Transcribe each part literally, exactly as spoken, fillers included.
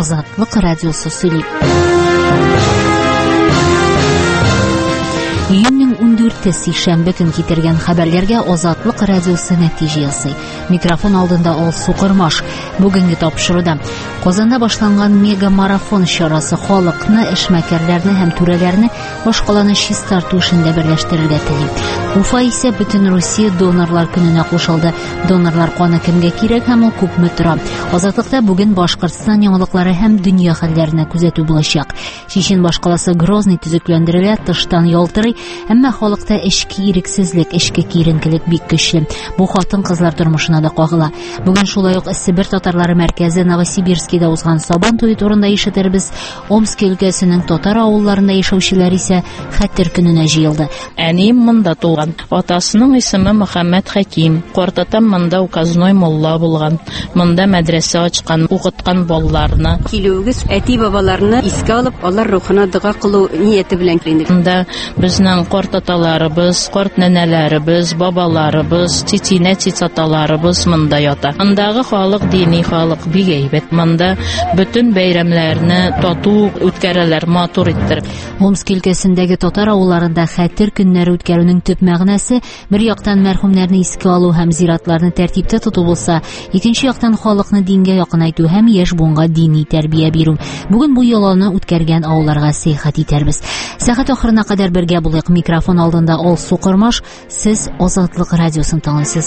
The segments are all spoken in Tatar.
Азатлык радиосы сөйли. Июньнең ундүрте шәмбе көн китергән хәбәрләргә Азатлык радиосы нәтиҗә ясый. Микрофон алдында Ал Сукырмаш. Бүгенге тапшыруда Казанда башланган мега марафон чарасы халыкны, эшмәкәрләрне һәм түрәләрне башкаланы чистарту эшендә берләштерергә тели. Уфа исә бөтен Русия донорлар көненә кушылды. Донорлар каны кемгә кирәк һәм ул күпме тора. Азатлыкта бүген Башкортстан яңалыклары һәм дөнья хәлләренә күзәтү булачак. Чечен башкаласы Грозный төзекләндерелә, тыштан ялтырый, әмма халыкта эчке ирексезлек, эчке киеренкелек бик көчле. Бу хатын-кызлар тормышына да кагыла. Бүген шулай ук Себер татарлары мәркәзе Новосибирскида узган Сабан туе турында ишетербез. Омск өлкәсенең татар авылларында яшәүчеләр исә хәтер көненә җыелды. Әнием монда туган. Атасының исеме Мөхәммәд Хәким. Картатам монда указной мулла булган. Монда мәдрәсә ачкан, укыткан балаларны. Килүгез әти бабаларны искә алып, алар рухына дуга кылу нияте белән килдек. Монда безнең картаталарыбыз, карт нәнәләребез, бабаларыбыз, титинә титаталарыбыз монда ята. Мондагы халык дини халык бик әйбәт. Монда бөтен бәйрәмнәрне тату үткәрәләр, матур иттереп. Омск өлкәсендәге татар авылларында хәтер көннәре үткәрүнең төп мәгънәсе бер яктан мәрхүмнәрне искә алу һәм зиратларны тәртиптә тоту булса, икенче яктан халыкны дингә якынайту һәм яшь буынга дини тәрбия бирү. Бүген бу яланы үткәргән авылларга сәяхәт итәрбез. Сәгать ахырына кадәр бергә булыйк. Микрофон алдында Ал Сукырмаш, сез Азатлык радиосын тыңлыйсыз.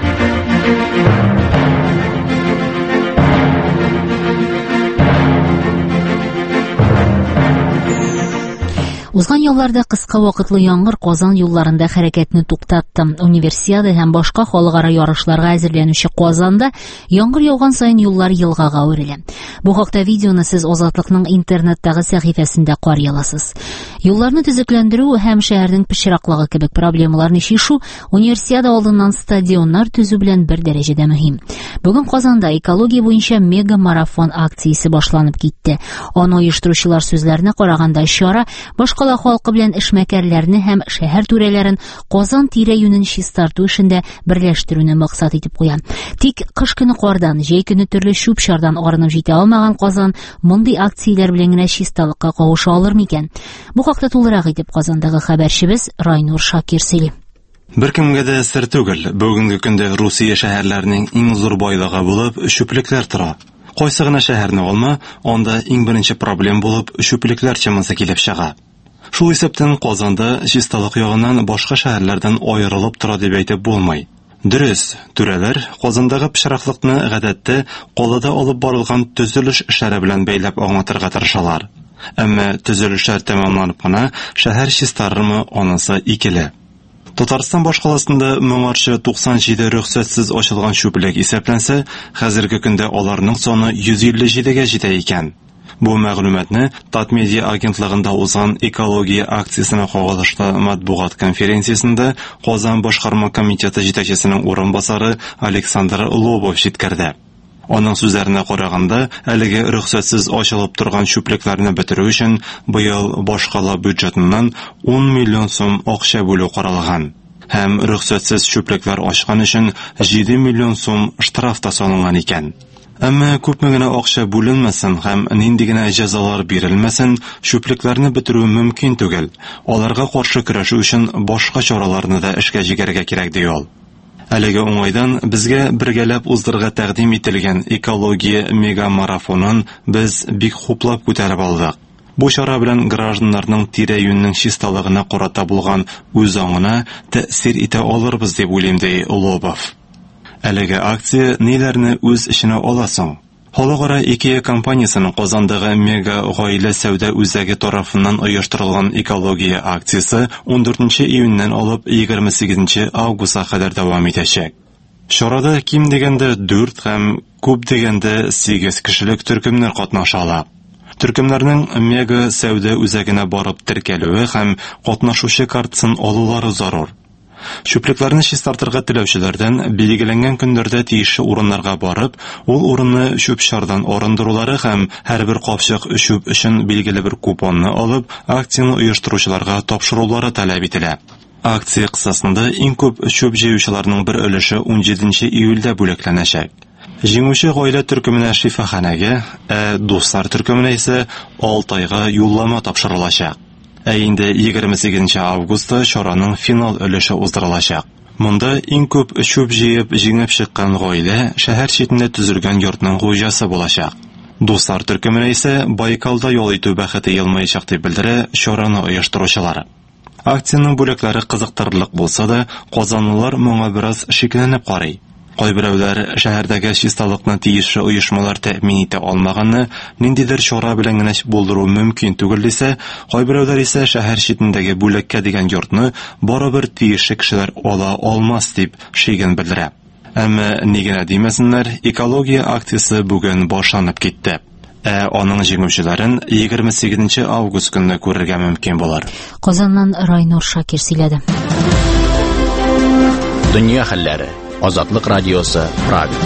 Узган елларда кыска вакытлы яңгыр Казан юлларында хәрәкәтне туктатты. Универсиада һәм башка халыкара ярышларга әзерләнүче Казанда яңгыр яуган саен юллар елгага әверелә. Бу хакта видеоны сез Азатлыкның интернеттагы сәхифәсендә карый аласыз. Юлларны төзекләндерү һәм шәһәрнең пычраклыгы кебек проблемаларны чишү Универсиада алдыннан стадионнар төзү белән бер дәрәҗәдә мөһим. Бүген Казанда экология буенча мега марафон акциясе башланып китте. Аны оештыручылар сүзләренә караганда чара башка халкы белән эшмәкәрләрне һәм шәһәр түрәләрен Казан тирә-юнен чистарту эшендә берләштерүне максат итеп куя. Тик кыш көне кардан, җәй көне төрле чүп-чардан арынып җитә алмаган Казан мондый акцияләр белән генә чисталыкка кавыша алыр микән? Бу хакта тулырак итеп Казандагы хәбәрчебез Райнур Шакир сөйли. Беркемгә дә сер түгел, бүгенге көндә Русия шәһәрләренең иң зур байлыгы булып чүплекләр тора. Кайсы гына шәһәрне алма, анда иң беренче проблем булып чүплекләр чамасы килеп чыга. Шул исәптән Казанда чисталык ягыннан башка шәһәрләрдән аерылып тора дип әйтеп булмый. Дөрес, түрәләр Казандагы пычраклыкны гадәттә калада алып барылган төзелеш эшләре белән бәйләп аңлатырга тырышалар. Әмма төзелешләр тәмамланып кына шәһәр чистарырмы, анысы икеле. Татарстан башкаласында моңарчы туксан җиде рөхсәтсез ачылган чүплек исәпләнсә, хәзерге көндә аларның саны йөз илле җидегә җитә икән. Бу мәгълүматны Татмедиа агентлыгында узган экология акциясенә кагылышлы матбугат конференциясендә Казан башкарма комитеты җитәкчесенең урынбасары Александр Лобов җиткерде. Аның сүзләренә караганда, әлеге рөхсәтсез ачылып торган чүплекләрне бетерү өчен быел башкала бюджетыннан ун миллион сум акча бүлү каралган. Һәм рөхсәтсез чүплекләр ачкан өчен җиде миллион сум штраф та салынган икән. Әмма күпме генә акча бүленмәсен һәм нинди генә җәзалар бирелмәсен, чүплекләрне бетерү мөмкин түгел. Аларга каршы көрәшү өчен башка чараларны да эшкә җигәргә кирәк ди ул. Әлеге уңайдан безгә бергәләп уздырырга тәкъдим ителгән экология мега марафонын без бик хуплап күтәреп алдык. Бу чара белән гражданнарның тирә-юньнең чисталыгына карата булган үз аңына тәэсир итә алырбыз дип уйлыйм ди Лобов. Әлеге акция ниләрне үз эченә аласың? Халыкара ИКЕА компаниясының Казандагы мега гаилә сәүдә үзәге тарафыннан оештырылган экология акциясе он дүртенче июньнән алып егерме сигезенче августка кадәр дәвам итәчәк. Чарада ким дигәндә дүрт һәм күп дигәндә сигез кешелек төркемнәр катнашалар. Төркемнәрнең мега сәүдә үзәгенә барып теркәлүе һәм катнашучы картасын алулары зарур. Чүплекләрне чистартырга теләүчеләрдән билгеләнгән көндәрдә тиешле урыннарга барып, ул урынны чүп-чардан арындырулары һәм һәрбер капчык чүп өчен билгеле бер купонны алып, акцияны оештыручыларга тапшырулары таләп ителә. Акция кысасында иң күп чүп җыючыларның бер өлеше он җиденче июльдә бүләкләнәчәк. Җиңүче гаилә төркеменә шифаханәгә, ә дуслар төркеменә исә алты айга юллама тапшырылачак. Ә инде егерме сигезенче августта чараның финал өлеше уздырылачак. Монда иң күп чүп җыеп җиңеп чыккан гаилә шәһәр читендә төзелгән йортның хуҗасы булачак. Дуслар төркеменә исә Байкалда ял итү бәхете елмаячак дип белдерә чараны оештыручылар. Акциянең бүләкләре кызыктырырлык булса да, казанлылар моңа бераз шикләнеп карый. Кайберәүләр шәһәрдәге чисталыкны тиешле оешмалар тәэмин итә алмаганны ниндидер чара белән генә булдыру мөмкин түгел дисә, кайберәүләр исә шәһәр читендәге бүлеккә дигән йортны барыбер тиешле кешеләр ала алмас дип шиген белдерә. Әмма нигә димәсеннәр, экология акциясе бүген башланып китте. Ә аның җиңүчеләрен егерме сигезенче август көнне күрергә мөмкин булыр. Казаннан Райнур Шакир сөйләде. Дөнья хәлләре. Азатлык радиосы Правда.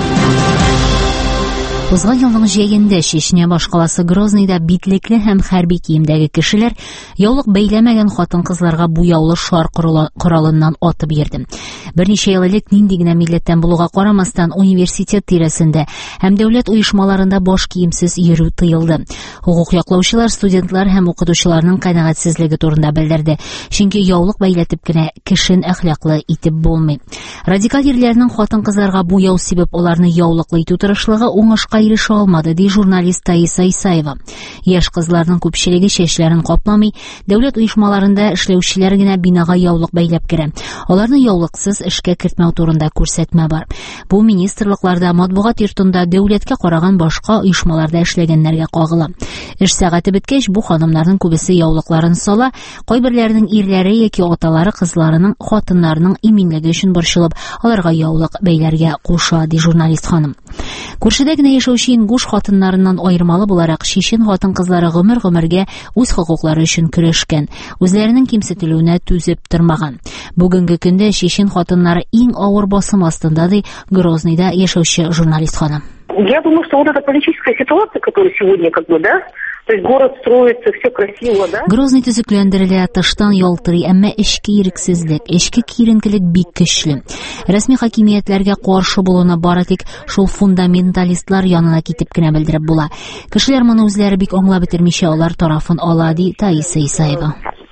Узган елның җәендә Чечня башкаласы Грозныйда битлекле һәм хәрби киемдәге кешеләр яулык бәйләмәгән хатын-кызларга буяулы шар коралыннан атып йөрде. Берничә ел элек нинди генә милләттән булуга карамастан университет тирәсендә һәм дәүләт оешмаларында баш киемсез йөрү тыелды. Хукук яклаучылар студентлар һәм укытучыларның канәгатьсезлеге турында белдерде. Чөнки яулык бәйләтеп кенә кешен әхлаклы итеп булмый. Радикаль ирләрнең хатын-кызларга буяу сибеп аларны яулыклы итү тырышлыгы уңышка ирешә алмады, ди журналист Таиса Исаева. Яшь кызларның күпчелеге чәчләрен капламый, дәүләт оешмаларында эшләүчеләр генә бинага яулык бәйләп керә. Аларны яулыксыз эшкә кертмәү турында күрсәтмә бар. Бу министрлыкларда, матбугат йортында, дәүләткә караган башка оешмаларда эшләгәннәргә кагыла. Эш сәгате беткәч, бу ханымнарның күбесе яулыкларын сала, кайберләренең ирләре яки аталары кызларының, хатыннарының иминлеге өчен борчылып, аларга яулык бәйләргә куша, ди журналист ханым. Күршедә генә яшәүче ингуш хатыннарыннан аермалы буларак чечен хатын-кызлары гомер-гомергә үз хокуклары өчен көрәшкән, үзләренең кимсетелүенә түзеп тормаган. Бүгенге көндә чечен хатыннары иң авыр басым астында, ди Грозныйда яшәүче журналист ханым. Я думаю, что вот эта политическая ситуация, которая сегодня, как бы, да, то есть город строится, все красиво, да? Грозный төзекләндерелә, тыштан ялтырый, әмма эчке ирексезлек, эчке киеренкелек бик көчле. Рәсми хакимиятләргә каршы булуны бары тик шул фундаменталистлар янына китеп кенә белдереп була. Кешеләр моны үзләре бик аңлап бетермичә алар тарафын ала, ди Таиса Исаева.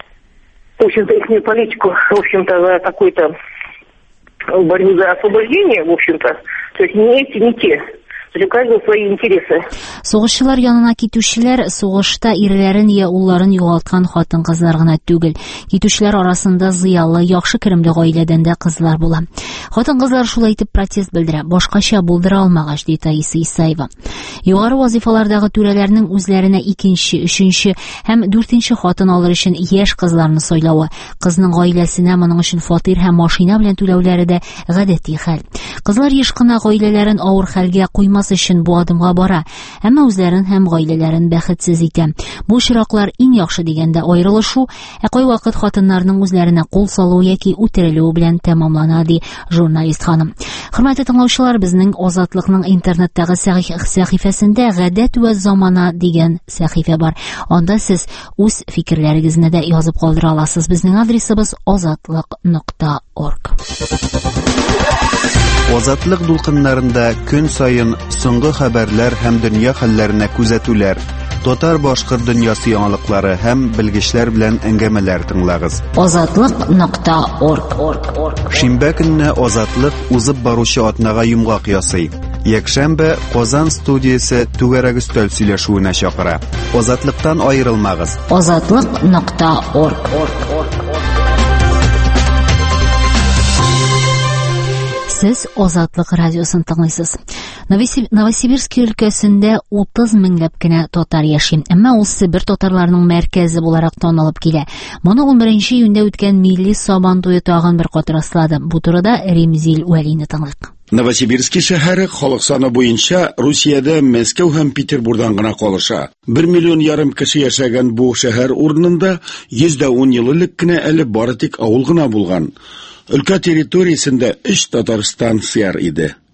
В общем-то, их политику, в общем-то, за какую-то борьбу за освобождение, в общем-то, то есть не эти, не те. У каждого свои интересы. Сугышчылар янына китүчеләр сугышта ирләрен я улларын югалткан хатын-кызлар гына түгел. Китүчеләр арасында зыялы, яхшы керемле гаиләдән дә кызлар була. Хатын-кызлар шулай итеп протест белдерә, башкача булдыра алмагач, ди Таиса Исаева. Югары вазифалардагы түрәләрнең үзләренә икенче, өченче һәм дүртенче хатын алыр өчен яшь кызларны сайлавы, кызның гаиләсенә моның өчен фатир һәм машина белән түләүләре дә гадәти хәл. Кызлар еш кына гаиләләрен авыр хәлгә куймас өчен бу адымга бара, әмма үзләрен һәм гаиләләрен бәхетсез итә. Бу чираклар иң яхшы дигәндә аерылышу, ә кайвакыт хатыннарның үзләренә кул салу яки үтерелү белән тәмамлана, ди журналист ханым. Хөрмәтле тыңлаучылар, безнең Азатлыкның интернеттагы сәхифәсендә «Гадәт вә замана» дигән сәхифә бар. Анда сез үз фикерләрегезне дә язып калдыра аласыз. Безнең адресыбыз азатлык нокта орг. Азатлык дулкыннарында көн сайын соңгы хәбәрләр һәм дөнья хәлләренә күзәтүләр, татар-башкорт дөньясы яңалыклары һәм белгечләр белән әңгәмәләр тыңлагыз. азатлык нокта орг. Шимбә көнне Азатлык узып баручы атнага йомгак ясый. Якшәмбе Казан студиясе түгәрәк өстәл сөйләшүенә чакыра. Азатлыктан аерылмагыз. азатлык нокта орг. Сез Азатлык радиосын тыңлыйсыз. Новосибирск өлкәсендә утыз меңләп кенә татар яши, әмма ул Себер татарларының мәркәзе буларак танылып килә. Моны ун беренче июньдә үткән милли Сабан туе тагын бер кат раслады. Бу турыда Ремзил Вәлине тыңлыйк. Новосибирск шәһәре халык саны буенча Русиядә Мәскәү һәм Петербургдан гына калыша. Бер миллион ярым кеше яшәгән бу шәһәр урынында йөз дә ун ел элек кенә әле бары тик авыл гына булган. Өлкә территориясендә өч Татарстан сыяр иде.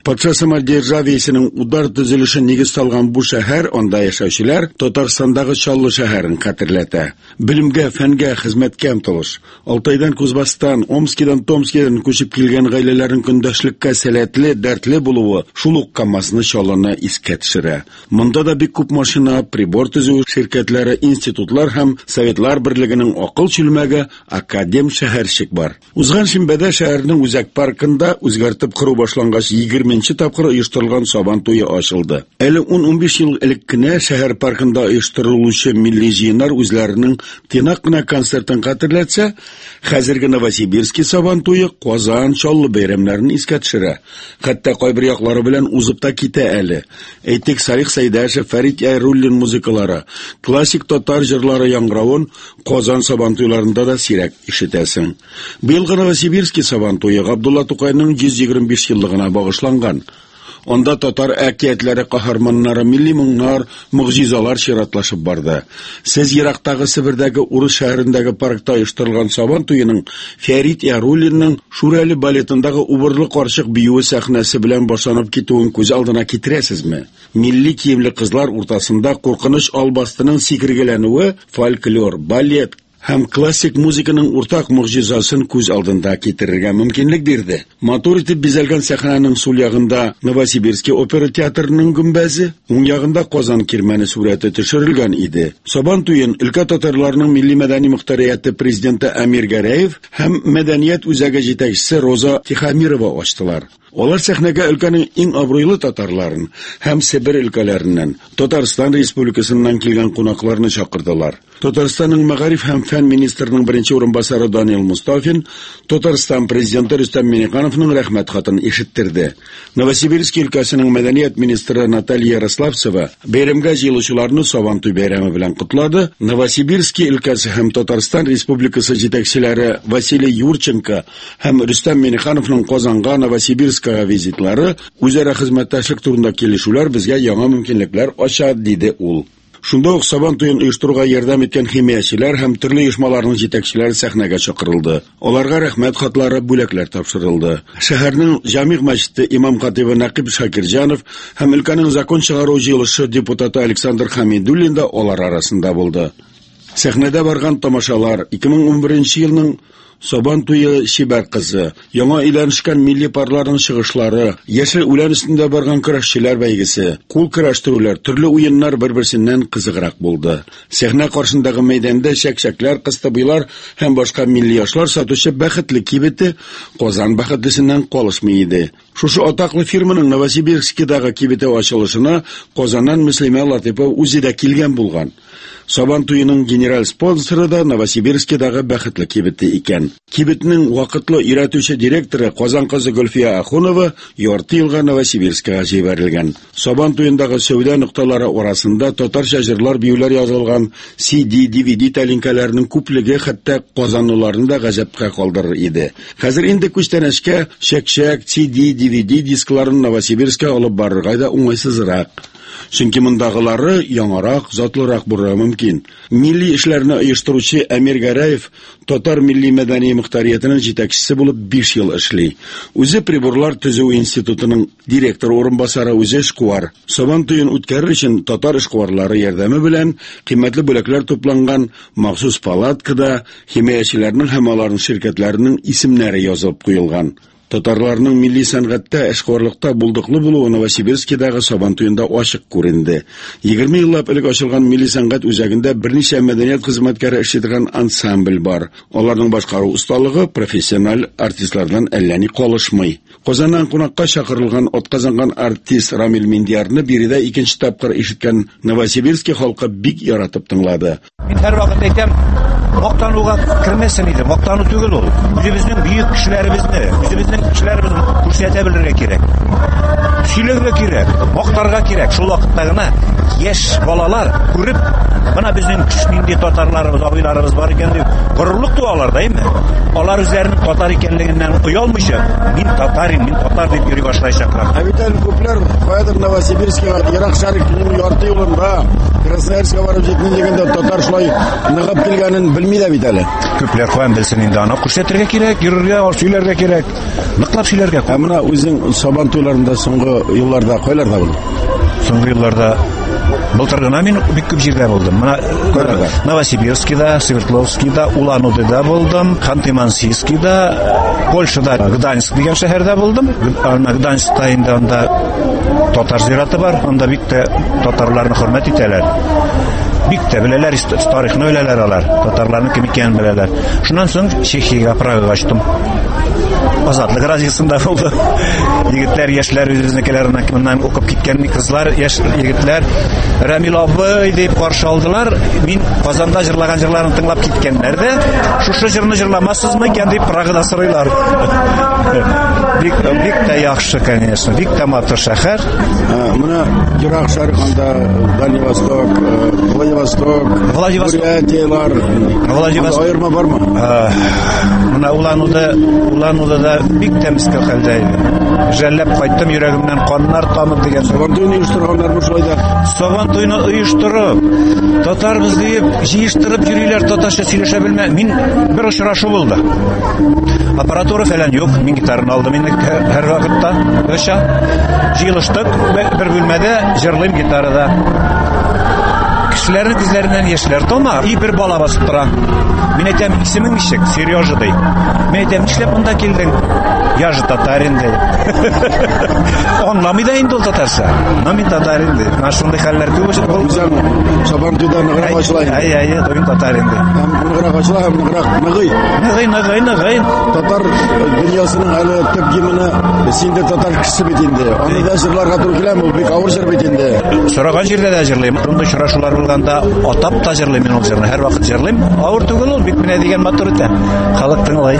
Патша самодержавиесенең удар төзелеше нигез салган бу шәһәр, анда яшәүчеләр Татарстандагы Чаллы шәһәрен хәтерләтә. Билимгә, фәнгә, хезмәткә омтылыш. Алтайдан Кузбастан, Омскидан Томскидан күчеп килгән гаиләләрнең көндәшлеккә сәләтле, дәртле булуы шул ук Камазны Чаллыны искә төшерә. Монда да бик күп машина, прибор төзү ширкәтләре, институтлар һәм Советлар берлегенең акыл чүлмәге академ шәһәрчек бар. Узган шимбәдә шәһәрнең үзәк паркында үзгәртеп кору башлангач егерменче тапкыр оештырылган Сабан туе ачылды. Әле ун-унбиш ел элек кенә шәһәр паркында оештырылучы милли җыеннар үзләренең тыйнак кына концертын хәтерләтсә, хәзерге Новосибирский Сабан туе Казан, Чаллы бәйрәмнәрен искә төшерә. Хәтта кайбер яклары белән узып та китә әле. Әйтик, Салих Сәйдәшев, Фәрит Айруллин музыкалары, классик татар җырлары яңгыравын Казан Сабан туйларында да сирәк ишетәсең. Быелгы Новосибирский Сабан туе Габдулла Тукайның йөз егерме биш еллыгына багышланган. Онда татар әкиятләре, каһарманнары, милли моңнар, мөгъҗизалар чиратлашып барды. Сез ерактагы Себердәге Урыс шәһәрендәге паркта оештырылган Сабан туеның Фәрит Яруллинның Шүрәле балетындагы убырлы карчык биюе сәхнәсе белән башланып китүен күз алдына китерәсезме? Милли киемле кызлар уртасында куркыныч албастының сикергеләнүе, фольклор, балет һәм классик музыканың уртак мөгъҗизасын күз алдында китерергә мөмкинлек бирде. Матур итеп бизәлгән сәхнәнең сул ягында Новосибирский опера театрының гөмбәзе, уң ягында Казан кирмәне сурәте төшерелгән иде. Сабан туен өлкә татарларының милли мәдәни мөхтәрияте президенты Әмир Гәрәев һәм мәдәният үзәге җитәкчесе Роза Тихомирова ачтылар. Олар сәхнәгә өлкәнең иң абруйлы татарларын һәм Себер өлкәләреннән, Татарстан Республикасыннан килгән кунакларны чакырдылар. Татарстанның мәгариф һәм фән министрының беренче урынбасары Данил Мустафин Татарстан президенты Рөстәм Миңнехановның рәхмәт хатын ишеттерде. Новосибирский өлкәсенең мәдәният министры Наталья Ярославцева бәйрәмгә җыелучыларны Сабан туе бәйрәме белән котлады. Новосибирский өлкәсе һәм Татарстан Республикасы җитәкчеләре Василий Юрченко һәм Рөстәм Миңнехановның Казанга, Новосибирскага визитлары үзара хезмәттәшлек турында килешүләр безгә яңа мөмкинлекләр ача, диде ул. Шунда ук Сабан туен оештыруга ярдәм иткән химиячеләр һәм төрле оешмаларның җитәкчеләре сәхнәгә чакырылды. Аларга рәхмәт хатлары, бүләкләр тапшырылды. Шәһәрнең Җамигъ мәчете имам-хатибы Нәкиб Шакирҗанов һәм өлкәнең закон чыгару җыелышы депутаты Александр Хамидуллин да алар арасында булды. Сәхнәдә барган тамашалар ике мең унберенче елның Сабан туе Чибәр кызы, яңа өйләнешкән милли парларның чыгышлары, яшел үлән өстендә барган көрәшчеләр бәйгесе, кул көрәштерүләр, төрле уеннар бер-берсеннән кызыграк булды. Сәхнә каршындагы мәйданда чәк-чәкләр, кыстыбыйлар һәм башка милли яшлар сатучы бәхетле кибете Казан бәхетлесеннән калышмый иде. Шушы атаклы фирманың Новосибирскидагы кибете ачылышына Казаннан Мөслимә Латыйпова үзе дә килгән булган. Сабан туеның генераль спонсоры да Новосибирскидагы бәхетле кибете икән. Кибетнең вакытлы өйрәтүче директоры Казан кызы Гөлфия Ахунова ярты елга Новосибирскага җибәрелгән. Сабан туендагы сәүдә нукталары арасында татарча җырлар, биюләр язылган си ди, ди ви ди тәлинкәләренең күплеге хәтта казанлыларны да гаҗәпкә калдырыр иде. Хәзер инде күчтәнәшкә чәк-чәк, си ди, ди ви ди дискларын Новосибирскка алып барырга да уңайсызрак. Чөнки мондагылары яңарак, затлырак булырга мөмкин. Милли эшләрне оештыручы Әмир Гәрәев татар милли мәдәни мөхтәриятенең җитәкчесе булып биш ел эшли. Үзе приборлар төзү институтының директор урынбасары, үзе эшкуар. Сабан туен үткәрер өчен татар эшкуарлары ярдәме белән кыйммәтле бүләкләр тупланган махсус палаткада химиячеләрнең һәм аларның ширкәтләренең исемнәре язылып куелган. Татарларның милли сәнгатьтә, эшкуарлыкта булдыклы булуы Новосибирскидагы Сабан туенда ачык күренде. егерме еллап элек ачылган милли сәнгать үзәгендә берничә мәдәният хезмәткәре эшләтгән ансамбль бар. Аларның башкару усталыгы профессиональ артистлардан әллә ни калышмый. Казаннан кунакка чакырылган атказанган артист Рамил Миндиярны биредә икенче тапкыр ишеткән Новосибирский халкы бик яратып тыңлады. Мин һәр вакыт әйтәм, мактануга кирмәсен иде, мактану түгел ул. Үзебезнең бөек кешеләребезне, үзебезнең кешеләребезне күрсәтә белергә кирәк. Сөйләргә кирәк, мактарга кирәк. Шул вакытта гына яшь балалар күреп, менә безнең нинди татарларыбыз, абыйларыбыз бар икән дип горурлык туалар да, әйме? Алар үзләренең татар икәнлегеннән уялмыйча, мин татарым, мин татар дип йөри башлаячаклар. Ә бит әле күпләр каядыр Новосибирскига, Ерак Шәрифнең ярты юлында Красноярскка барып җитми дигәндә татар шулай ныгып килгәнен белми дә бит әле. Күпләр каян белсен инде, аны күрсәтергә кирәк, йөрергә, сөйләргә кирәк. Ныклап сөйләргә. Ә менә үзең Сабан туйларында соңгы елларда кайларда булдың? Соңгы елларда былтыр гына мин бик күп җирдә булдым. Менә Новосибирскида, Свердловскида, Улан-Удыда булдым, Ханты-Мансийскида, Польшада Гданьск дигән шәһәрдә булдым. Гданьскта инде анда татар зираты бар, анда бик тә татарларны хөрмәт итәләр. Бик тә беләләр, тарихны беләләр алар, татарларның кем икәнен беләләр. Шуннан соң Чехиягә, Прагага ачтым. Азатлык радиосында булды. Егетләр, яшьләр үзенекеләреннән моннан укып киткән кызлар, яшь егетләр Рамил абый дип каршы алдылар. Мин Казанда җырлаган җырларын тыңлап киткәннәр дә, шушы җырны җырламассызмы икән дип Прагада сорыйлар. Бик бик тә яхшы, конечно, бик тә матур шәһәр. Менә ерак шәркәндә Дальний Восток, Владивосток, Бурятиялар, Владивосток аерма бармы? Менә Улан-Удыда, Улан-Удыда бик тә мискә хәлдә иде. Жәлләп кайттым, йөрәгемнән каннар тамып дигән. Сабан туйны оештырганнар бу шулай да. Сабан туйны оештырып, татарбыз дип җыештырып йөриләр, татарча сөйләшә белмә. Мин бер очрашу булды. Аппаратура фәлән юк, мин гитараны алдым инде һәр вакытта. Гыша җыелыштык бер бүлмәдә, җырлыйм гитарада. Кешеләрнең күзләреннән яшьләр тома, и бер бала басып тора. Мин әйтәм, исемең ничек? Сережа ди. Мин әйтәм, нишләп монда килдең? Я же татарин ди. Аңламый да инде ул татарча. Но мин татарин ди. Менә шундый хәлләр күп булды. Сабан туйда ныграк ачыла. Ай, ай, мин татарин ди. Ныграк ачыла, ныграк ныгый. Ныгый, ныгый, ныгый. Татар дөньясының әле төп гимны синде татар кеше бит инде. Аны да җырларга туры киләме? Ул бик авыр җыр бит инде. Сораган җирдә дә җырлыйм. Шундый очрашулар булганда атап та җырлыйм мин ул җырны. Һәр вакыт җырлыйм. Авыр түгел ул, бик менә дигән матур итә. Халык тыңлай.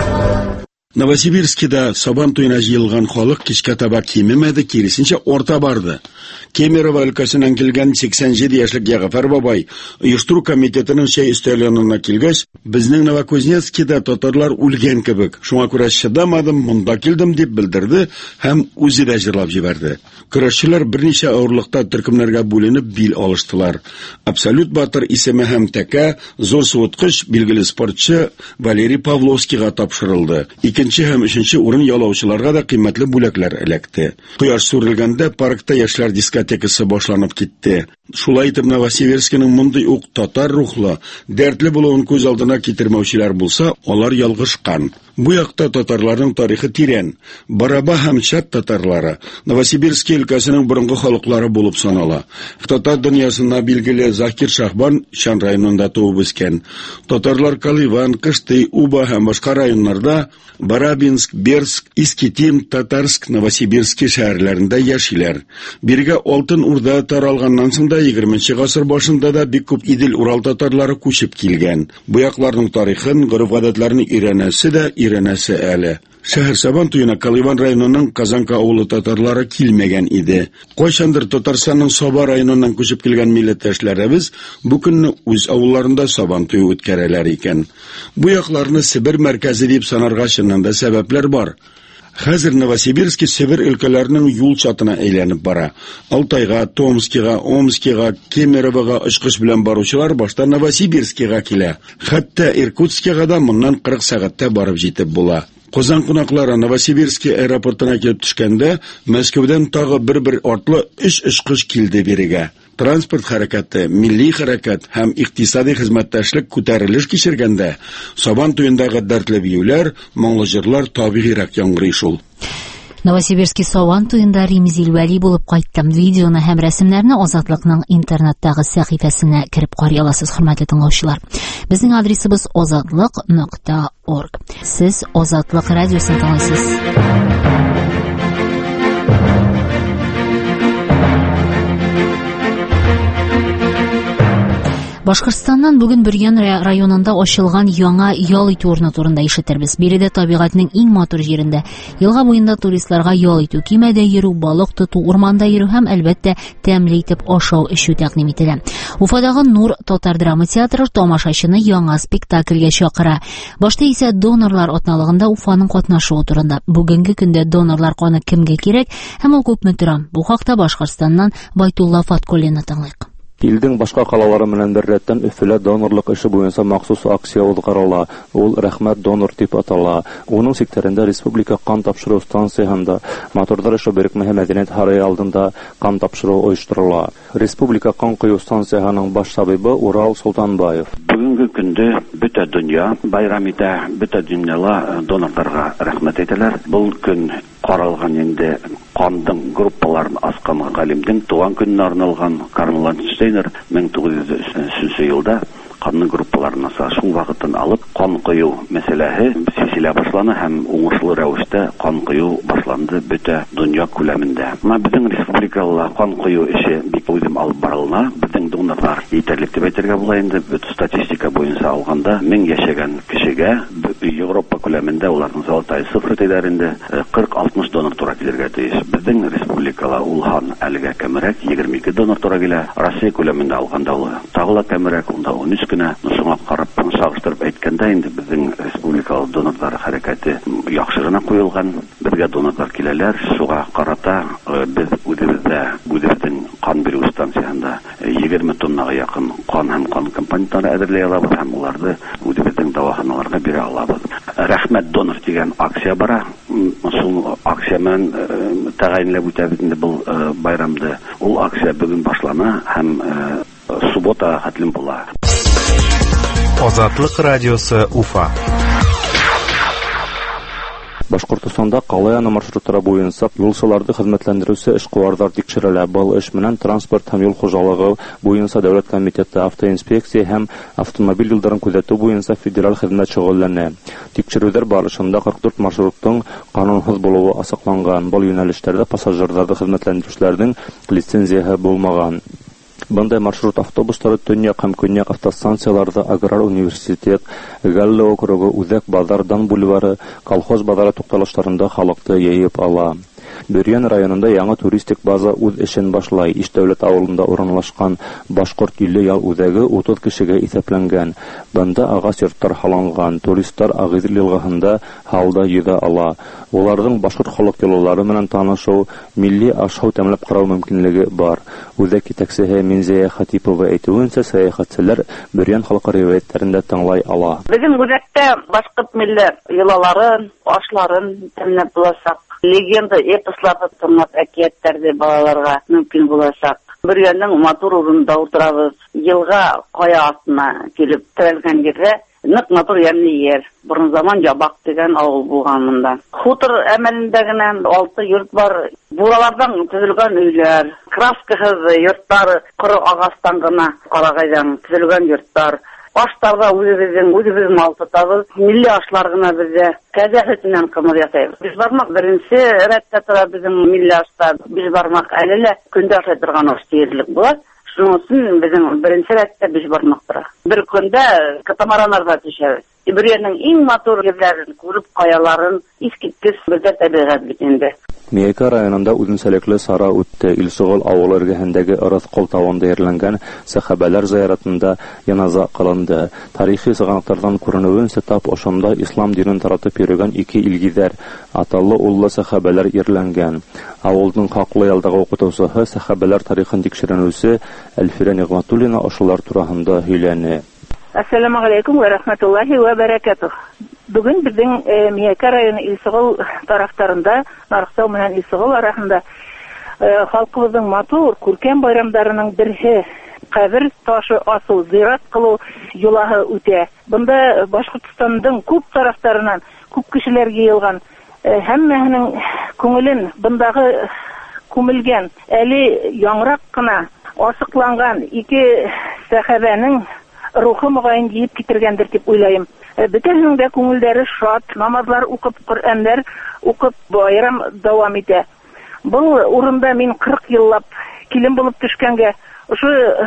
Новосибирскида Сабан туйына җыелган халык кичкә таба кимемәде, киресенчә орта барды. Кемерово өлкәсеннән килгән сиксән җиде яшьлек Ягъфар бабай оештыру комитетының чәй өстәле янына килгәч, безнең Новокузнецкида татарлар үлгән кебек. Шуңа күрә чыдамадым, монда килдем дип белдерде һәм үзе дә җырлап җибәрде. Көрәшчеләр берничә авырлыкта төркемнәргә бүленеп бил алыштылар. Абсолют батыр исеме һәм тәкә зур суыткыч билгеле спортчы Валерий Павловскийга тапшырылды. Икенче һәм өченче урын ялаучыларга да кыйммәтле бүләкләр эләкте. Кояш сүрелгәндә паркта яшьләр дискотекасы башланып китте. Шулай итеп Новосибирскиның мондый ук татар рухлы, дәртле булуын күз алдына китермәүчеләр булса, алар ялгышкан. Бу якта татарларның тарихы тирән. Бараба һәм Чат татарлары Новосибирск өлкәсенең борынгы халыклары булып санала. Татар дөньясында билгеле Закир Шахбан Чан районында туып үскән. Татарлар Каливан, Кышты, Уба һәм башка районнарда Барабинск, Берск, Искитим, Татарск, Новосибирск шәһәрләрендә яшиләр. Биргә Алтын Урда таралганнан соң да егерменче гасыр башында да бик күп Идел Урал татарлары күчеп килгән. Бу якларның тарихын, гореф-гадәтләрен өйрәнәсе дә өйрәнәсе әле. Шәһәр Сабан туена Каливан районының Казанка авылы татарлары килмәгән иде. Кайчандыр Татарстанның Саба районыннан күчеп килгән милләттәшләребез бу көнне үз авылларында Сабан туе үткәрәләр икән. Бу якларны Себер мәркәзе дип санарга чыннан да сәбәпләр бар. Хәзер Новосибирск Себер өлкәләренең юл чатына әйләнеп бара. Алтайга, Томскига, Омскига, Кемеровога очкыч белән баручылар башта Новосибирскига килә. Хәтта Иркутскига да моннан кырык сәгатьтә барып җитеп була. Казан кунаклары Новосибирск аэропортына килеп төшкәндә, Мәскәүдән тагы бер-бер артлы өч очкыч килде бирегә. Транспорт хәрәкәте, милли хәрәкәт һәм икътисади хезмәттәшлек күтәрелеш кичергәндә, Сабан туендагы дәртле биюләр, моңлы җырлар табигыйрак яңгырый шул. Новосибирский Сабан туенда Римзил Вәли булып кайттым. Видеоны һәм рәсемнәрне Азатлыкның интернеттагы сәхифәсенә кереп карый аласыз, хөрмәтле тыңлаучылар. Безнең адресыбыз азатлык нокта орг. Сез Азатлык радиосын тыңлыйсыз. Башкортстаннан бүген Бөрьян районында ачылган яңа ял итү урыны турында ишетербез. Биредә табигатьнең иң матур җирендә, елга буенда туристларга ял итү, кимәдә йөрү, балык тоту, урманда йөрү һәм әлбәттә тәмле итеп ашау эчү тәкъдим ителә. Уфадагы Нур татар драма театры тамашачыны яңа спектакльгә чакыра. Башта исә донорлар атналыгында Уфаның катнашуы турында. Бүгенге көндә донорлар каны кемгә кирәк һәм ул күпме тора? Бу хакта Башкортстаннан Байтулла Фаткуллина тыңлыйк. Илдең башка калалары менән бер рәттән Өфөлә донорлык эше буенча махсус акция узгарыла. Ул Рәхмәт донор дип атала. Уның секторында республика кан тапшыру станциясында Мотордар эше берекмәһе мәдәният һарае алдында кан тапшыру оештырыла. Республика кан кую станциясының баш табибы Урал Султанбаев. Бүгенге көндә бөтә дөнья байрам итә, бөтә дөньяла донорларга рәхмәт әйтәләр. Бу көн каралган инде кандың группаларын аскан галимдин туган көненә арналган Карл Ландштейнер мең тугыз йөз өченче елда канның группаларын аса шул вакыттан алып кан кую мәсьәләсе сизелә башланы һәм уңышлы рәвештә кан кую башланды бөтә дөнья күләмендә. Менә безнең республикаларда кан кую эше бик уйдым алып барылына. Безнең донорлар итәрлек дип әйтергә була инде. Бөтен статистика буенча алганда мең яшәгән кешегә Европа күләмендә уларның золотая цифра тәдәрендә кырык-алтмыш донор туры килергә тиеш. Безнең республикала ул хан әлегә кәмерәк егерме ике донор туры килә. Россия күләмендә алганда ул тагыла кәмерәк, унда он өч кенә. Шуңа карап чагыштырып әйткәндә инде безнең республикалы донорлар хәрәкәте яхшы гына куелган. Безгә донорлар киләләр, шуңа карата без үзебездә үзебезнең кан бирү станциясында егерме тоннага якын кан һәм кан компонентлары әзерләй алабыз һәм уларны үзебезнең дәваханаларга бирә алабыз. Рәхмәт донор дигән акция бара. Шул акция менән тәгаенләп үтәбез инде бу байрамды. Ул акция бүген башлана һәм суббота хәтлем була. Азатлык радиосы Уфа. Башкортстанда калаяны маршрутлары буенча юлчыларны хезмәтләндерүче эшкуарлар тикшерелә. Бу эш менән транспорт һәм юл хуҗалыгы буенча дәүләт комитеты, автоинспекция һәм автомобиль юлларын күзәтү буенча федераль хезмәт шөгыльләнә. Тикшерүләр барышында кырык дүрт маршруттың канунсыз булуы ачыкланган. Бу юнәлештәрдә пассажирларны хезмәтләндерүчеләрнең лицензиясе булмаган. Бындай маршрут автобуслары Төньяк һәм Көньяк автостанцияларда Аграр университет, Галле округы, Үзәк базар, Дан бульвары, колхоз базары тукталышларында халыкты яйып ала. Бөрьян районында яңа туристик база үз эшен башлай. Ишдәүләт авылында урынлашкан Башкорт илле ял үзәге утыз кешегә исәпләнгән. Бында агач йортлар халанган. Туристлар Агыйдел елгасында халда йөзә ала. Уларның башкорт халык йолалары белән танышу, милли ашау тәмләп карау мөмкинлеге бар. Үзәк итәкчесе Минзия Хатипова әйтүенчә, сәяхәтчеләр Бөрьян халкы риваятләрендә тыңлай ала. Безнең үзәктә башкорт милли йолаларын, ашларын тәмләп булачак. Легенда эпосларды тыңлап әкиятләрде балаларга мөмкин булачак. Бөрьянның матур урында утырабыз. Елга кая астына килеп терәлгән җирдә нык матур ямьле йер. Борын заман Ябак дигән авыл булган монда. Хутор әмәлендә генә алты йорт бар. Буралардан төзелгән өйләр, краскасыз йортлар, коры агастан гына карагайдан төзелгән йортлар. Аштарда үзебезнең үзебезнең алтытабыз, милли ашлар гына бездә кәҗә һөтеннән кымыр ясайбыз. Без бармак беренче рәттә тора безнең милли ашта, без бармак әле көндә ашый торган аш тиерлек була. Шуның өчен безнең беренче рәттә без бармак тора. Бер көндә катамараннарда төшәбез. Бөрьянның иң матур җирләрен күреп, каяларын, искиткеч бездә табигать бит инде. Миякә районында үзенчәлекле сара үтте. Илсугыл авылы эргәһендәге Ырыс Калтавында ерләнгән сахабалар зияратында яназа кылынды. Тарихи сыгынактардан күренүенчә, тап ошонда ислам динен таратып йөргән ике илгизәр аталлы уллы сахабалар ерләнгән. Авылның хаклы ялдагы укытучысы, сахабалар тарихын тикшеренүче Әлфирә Нигъмәтуллина ошолар турында һөйләне. Ассаламу алейкум ва рахматуллахи ва баракатух. Бүген безнең Миякә районы Илсугыл тарафтарында, Нарыктау менән Илсугыл арасында халкыбызның матур, күркәм байрамдарының берсе кабер ташы асу, зират кылу юлаһы үтә. Бында Башкортстандың күп тарафтарыннан күп кешеләр йыелган. Һәммәһенең күңелен бындагы күмелгән, әле яңрак кына асыкланган ике сахабаның рухы мөгаен диеп китергәндер дип уйлайм. Бөтеннең дә күңелләре шат, намазлар укып, Коръәннәр укып, байрам дәвам итә. Бу урында мин кырык еллап килен булып төшкәнгә, ошо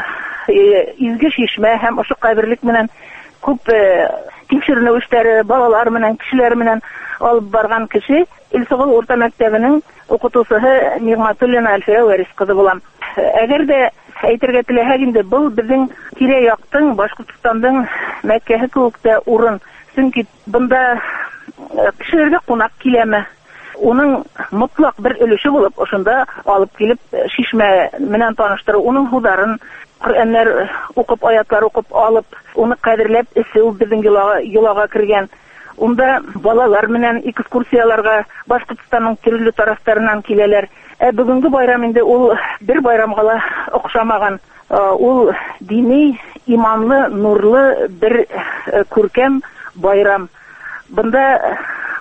изге шишмә һәм ошо каберлек менән күп тикшеренү эшләре, балалар менән, кешеләр менән алып барган кеше Илсугыл урта мәктәбенең укытучысы Нигъмәтуллина Әлфирә Вәрис кызы булам. Әгәр дә әйтергә теләһәк инде, бу безнең тирә-яктың, Башкортстандың Мәккәһе кебек тә урын. Чөнки бында кешеләргә кунак киләме. Уның мотлак бер өлеше булып, ошонда алып килеп шишмә менән таныштыру, уның һударын Коръәннәр укып, аятлар укып алып, уны кадерләп эсеү безнең йолага, йолага кергән. Унда балалар менән экскурсияларга Башкортстанның төрле тарафтарыннан киләләр. Ә бүгенге байрам инде ул бер байрамга ла охшамаган. Ул дини, иманлы, нурлы бер күркәм байрам. Бында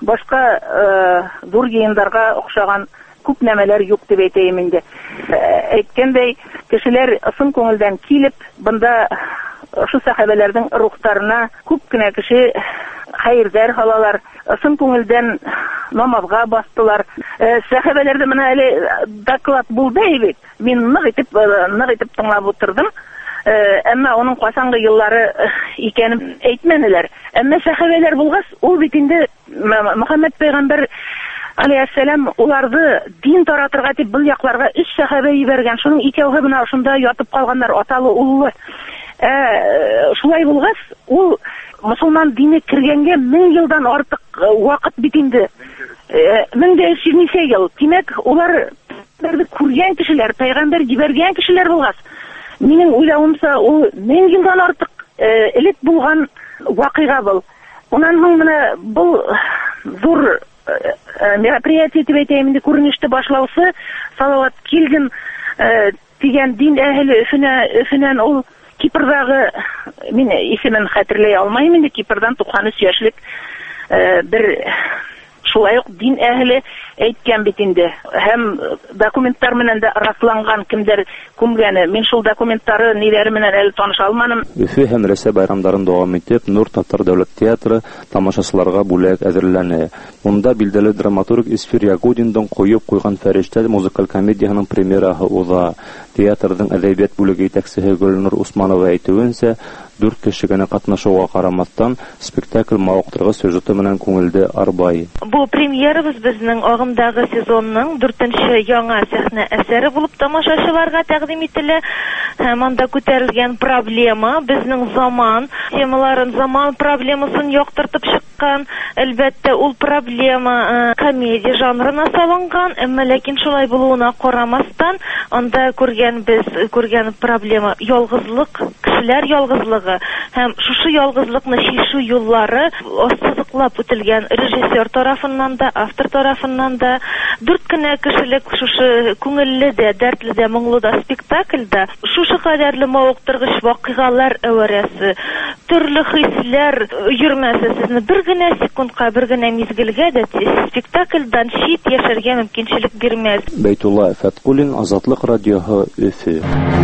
башка зур йыеннарга охшаган күп нәмәләр юк дип әйтәм инде. Әйткәндәй, кешеләр сын күңелдән килеп, бында шу сахабаларның рухтарына күп кенә кеше хәйрдәр халалар, сын күңелдән намазга бастылар. Сахабаларда менә әле доклад булды бит. Мин нык итеп, нык итеп тыңлап утырдым. Әмма оның касаңгы еллары икәнен әйтмәнеләр. Әмма сахабалар булгас, ул бит инде Мөхәммәд пәйгамбер алейһиссалам уларды дин таратырга дип бу якларга өч сахаба ибәргән. Шуның икәүһе менә шунда ятып калганнар, аталы уллы. Ә шулай булгас, ул мусулман дине кергәнгә мең елдан артык вакыт бит инде. мең дә өч йөз ел. Димәк, улар күргән кешеләр, пәйгамбер җибәргән кешеләр булгас, минем уйлавымча, ул мең елдан артык элек булган вакыйга бул. Унан соң менә бу зур мероприятие дип әйтәм инде, күренеште башлаусы Салават Килгин дигән дин әһеле Өфенән, ул Кипрдагы, мин исемен хәтерләй алмыйм инде, Кипрдан туксан өч яшьлек бер шулай ук дин әһеле әйткән бит инде. Һәм документтар менән дә расланган, кемдер күмгәне. Мин шул документтары ниләре менән әле таныша алмадым. Өфе һәм Рәсәй байрамнарын дәвам итеп, Нур Татар дәүләт театры тамашачыларга бүләк әзерләнә. Монда билдәле драматург Исфир Ягудинның куеп куйган Фәрештә музыкаль комедиясының премьераһы уза. Театрның әдәбият бүлеге итәкчесе Гөлнур Усманова әйтүенчә, дүрт кеше генә катнашуга карамастан, спектакль мавыктыргы сюжеты менән күңелдә арбай. Бу премьерабыз безнең агымдагы сезонның дүртенче яңа сәхнә әсәре булып тамашачыларга тәкъдим ителә. Һәм анда күтәрелгән проблема, безнең заман темаларын, заман проблемасын яктыртып чыккан. Әлбәттә, ул проблема комедия жанрына салынган, әмма ләкин шулай булуына карамастан, анда күргән без күргән проблема ялгызлык, кешеләр ялгызлыгы һәм шушы ялгызлыкны чишү юллары ассызыклап үтелгән режиссер тарафыннан да, автор тарафыннан да. Дүрт кенә кешелек шушы күңелле дә, дәртле дә, моңлы да спектакльдә шушы кадәрле мавыктыргыч вакыйгалар әвәрәсе, төрле хисләр йөрмәсе сезне бер генә секундка, бер генә мизгелгә дә спектакльдән чит яшәргә мөмкинчелек бирмәс. Бәйтулла Фаткуллин, Азатлык радиоһы, Өфе.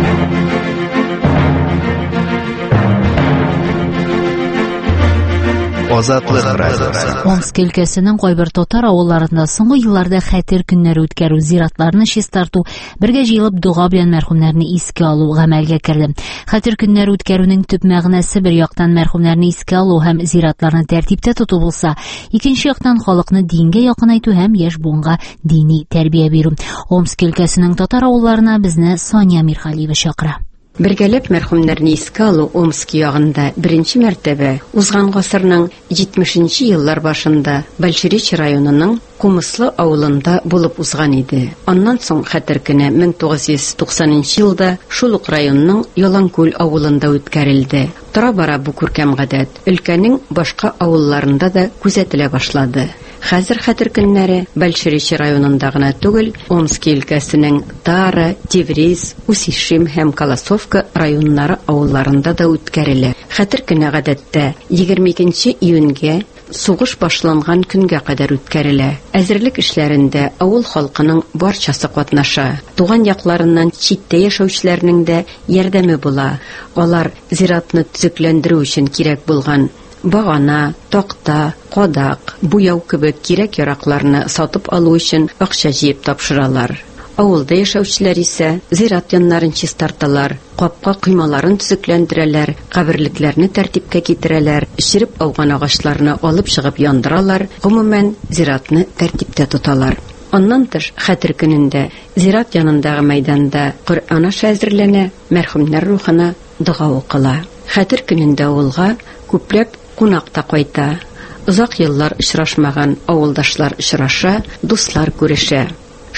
Азатлык радиосы. Омск өлкәсенең кайбер татар авылларында соңгы елларда хәтер көннәре үткәрү, зиратларны чистарту, бергә җыелып дуга белән мәрхүмнәрне искә алу гамәлгә керде. Хәтер көннәре үткәрүнең төп мәгънәсе бер яктан мәрхүмнәрне искә алу һәм зиратларны тәртиптә тоту булса, икенче яктан халыкны дингә якынайту һәм яшь буынга дини тәрбия бирү. Омск өлкәсенең татар авылларына безне Соня Мирхалиева чакыра. Бергәләп мәрхүмнәрне искә алу Омск ягында беренче мәртәбә узган гасырның җитмешенче еллар башында Большеречь районының Кумыслы авылында булып узган иде. Аннан соң хәтер көне мең тугыз йөз туксанынчы елда шул ук районның Яланкүл авылында үткәрелде. Тора-бара бу күркәм гадәт өлкәнең башка авылларында да күзәтелә башлады. Хәзер хәтер көннәре Большеречь районында гына түгел, Омск өлкәсенең Тара, Тевриз, Усишим һәм Колосовка районнары авылларында да үткәрелә. Хәтер көне гадәттә егерме икенче июньгә сугыш башланган көнгә кадәр үткәрелә. Әзерлек эшләрендә авыл халкының барчасы катнаша. Туган якларыннан читтә яшәүчеләрнең дә ярдәме була. Алар зиратны төзекләндерү өчен кирәк булган багана, такта, кадак, буяу кебек кирәк-яракларны сатып алу өчен акча җыеп тапшыралар. Авылда яшәүчеләр исә зират яннарын чистарталар, капка кыймаларын төзекләндерәләр, каберлекләрне тәртипкә китерәләр, чиреп ауган агачларны алып чыгып яндыралар, гомумән зиратны тәртиптә тоталар. Аннан тыш хәтер көнендә зират янындагы мәйданда Коръән әзерләнә, мәрхүмнәр рухына дуга укыла. Хәтер көнендә авылга күпләп кунак та кайта. Узак еллар очрашмаган авылдашлар очраша, дуслар күрешә.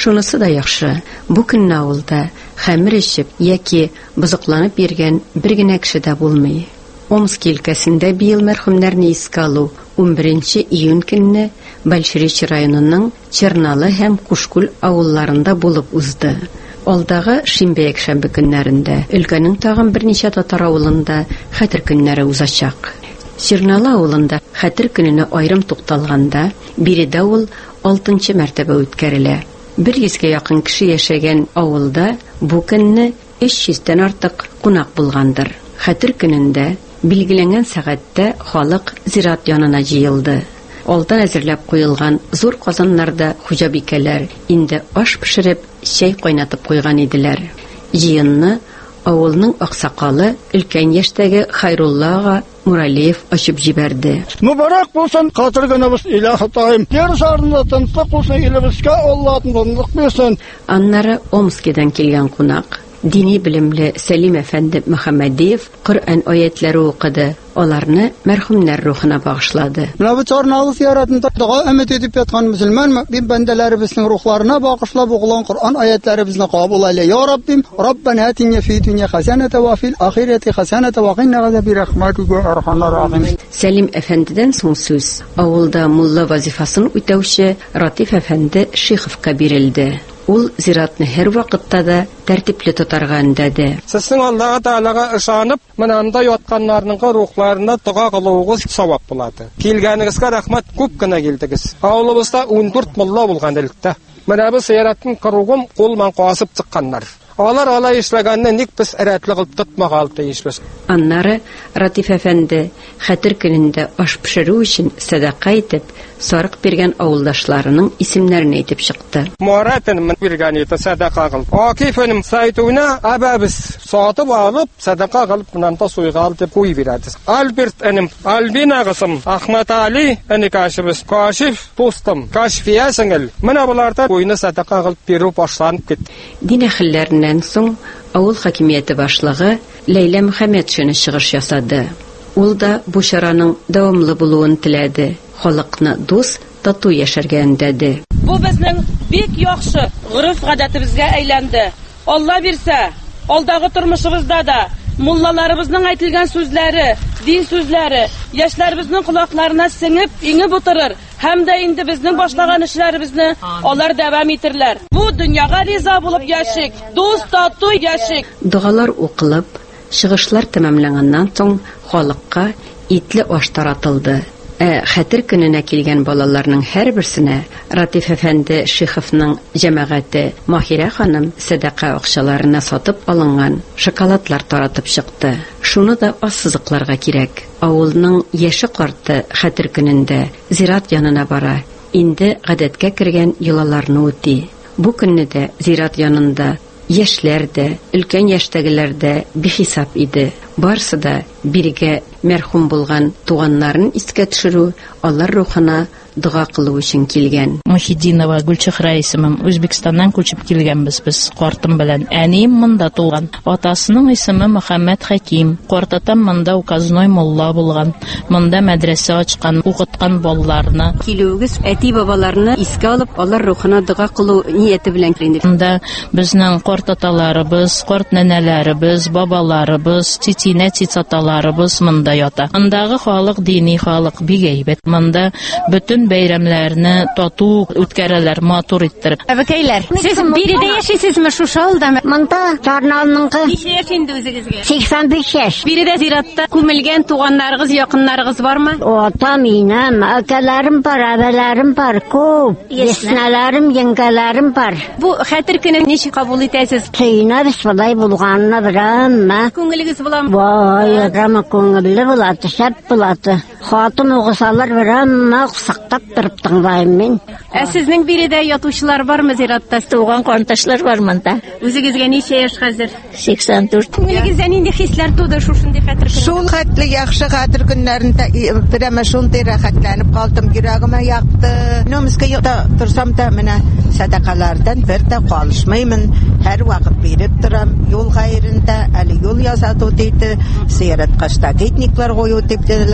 Шунысы да яхшы. Бу көнне авылда хәмер эчеп яки бызыкланып йөргән бер генә кеше дә булмый. Омск өлкәсендә быел мәрхүмнәрне искә алу унберенче июнь көнне Большеречь районының Черналы һәм Кушкүл авылларында булып узды. Алдагы шимбә-якшәмбе көннәрендә өлкәнең тагын берничә татар авылында хәтер көннәре узачак. Черналы авылында хәтер көненә аерым тукталганда, биредә ул алтынчы мәртәбә үткәрелә. бер йөзгә якын кеше яшәгән авылда бу көнне өч йөздән артык кунак булгандыр. Хәтер көнендә билгеләнгән сәгатьтә халык зират янына җыелды. Алдан әзерләп куелган зур казаннарда хуҗабикәләр инде аш пешереп, чәй кайнатып куйган иделәр. Җыенны авылның аксакалы, өлкән яшьтәге Хайруллага Муралиев ачып җибәрде. Мубарак булсын катыргыныбыз Илаһ Таим. Йер шарында тынычлык булсын, илебезгә Аллаһның тынычлык бирсен. Аннары Омскидан килгән кунак, дини белемле Сәлим әфәнде Мөхәммәдиев Коръән аятләре укыды. Аларны мәрхүмнәр рухына багышлады. Менә бу Черналы зияратында дуга өмет итеп яткан мөселман мөмин бәндәләребезнең рухларына багышлап укылган Коръән аятләребезне кабул әйлә. Я Раббим, Раббана атинна фи дөнья хасаната ва фил ахирати хасаната ва гинна газаби рахматика архамар рахим. Сәлим әфәндедән соң сүз авылда мулла вазифасын үтәүче Ратиф әфәнде Шиховка бирелде. Ул зиратны һәр вакытта да тәртипле тотарга өндәде. Сезнең Аллаһ Таалага ышанып, монанда ятканнарның рухларына дуга кылуыгыз савап булады. Килгәнегезгә рәхмәт, күп кенә килдегез. Авылыбызда он дүрт мулла булган илектә. Менә бу зиратның кыругым кулман касып чыкканнар. Алар алай эшләгәнне ник без әрәтле кылып тотмагал тиешбез. Аннары Ратиф әфәнде хәтер көнендә аш пешерү өчен садака итеп, сарык биргән авылдашларының исемнәрен әйтеп чыкты. Моратен биргән иде садака кылып. Акифның сайтуна абабыз сатып алып садака кылып монанда суйгал дип куй бирәде. Альберт энем, Альбина кызым, Ахмат Али әни кашыбыз, Кашиф достым, Кашфия сеңел. Менә буларда куйны садака кылып бирү башланып китте. Дин әһелләреннән соң авыл хакимияте башлыгы Ләйлә Мөхәммәтшина чыгыш ясады. Ул да бу чараның дәвамлы булуын теләде. Халыкны дус, тату яшәргә өндәде. Бу безнең бик яхшы гырыф-гадәтебезгә әйләнде. Алла бирсә, алдагы тормышыбызда да муллаларыбызның әйтелгән сүзләре, дин сүзләре яшьләребезнең колакларына сеңеп, иңеп утырыр. Һәм дә инде безнең башлаган эшләребезне алар дәвам итерләр. Бу дөньяга риза булып яшик, дус, тату яшик. Дугалар укылып, чыгышлар тәмамланганнан соң халыкка итле аш таратылды. Ә хәтер көненә килгән балаларның һәрберсенә Ратиф әфәнде Шиховның җәмәгате Маһирә ханым садака акчаларына сатып алынган шоколадлар таратып чыкты. Шуны да ассызыкларга кирәк. Авылның яше карты хәтер көнендә зират янына бара. Инде гадәткә кергән йолаларны үти. Бу көнне дә зират янында яшьләр дә, өлкән яшьтәгеләр дә бихисап иде. Барсы да биргә мәрхүм булган туганнарын искә төшерү, алар рухына дуга кылу өчен килгән. Мухиддинова Гүлчехра исемем, Үзбекстаннан күчеп килгәнбез без картым белән. Әнием монда туган. Атасының исеме Мөхәммәд Хәким. Картатам монда указной мулла булган. Монда мәдрәсә ачкан, укыткан балаларны. Килүгез әти бабаларны искә алып, алар рухына дуга кылу нияте белән килде. Монда безнең картаталарыбыз, карт нәнәләребез, бабаларыбыз, титинә титаталарыбыз монда ята. Мондагы халык дини халык бик әйбәт. Монда бөтен бәйрәмләрне тату үткәрәләр, матур иттереп. Әбекәйләр, сез биредә яшисезме шушы авылда? Монда Черналныңкы. Ничә яшь инде үзегезгә? сиксән биш яшь. Биредә зиратта күмелгән туганнарыгыз, якыннарыгыз бармы? Ата минем, акаларым бар, абаларым бар, күп. Яснәләрем, еңгәләрем бар. Бу хәтер көне ничек кабул итәсез? Сөйнәбез болай булганны беләмме? Күңелегез буламы? Вай, рама күңелле булаты, шәп булаты. Хатын угысалар беләмме? Сактап торып тыңлайм мин. Ә сезнең биредә ятучылар бармы зиратта? Туган кардәшләр бар монда. Үзегезгә ничә яшь хәзер? сиксән дүрт. Күңелегездә нинди хисләр туды шушындый хәтер көне? Шул хәтле яхшы хәтер көннәрендә берәмә шундый рәхәтләнеп калдым, йөрәгемә якты. Нөмескә ята торсам да менә садакалардан бер дә калышмыймын. Һәр вакыт биреп торам. Юл гайрендә әле юл ясату диде, зиярат кашта гитниклар кою дип диделәр.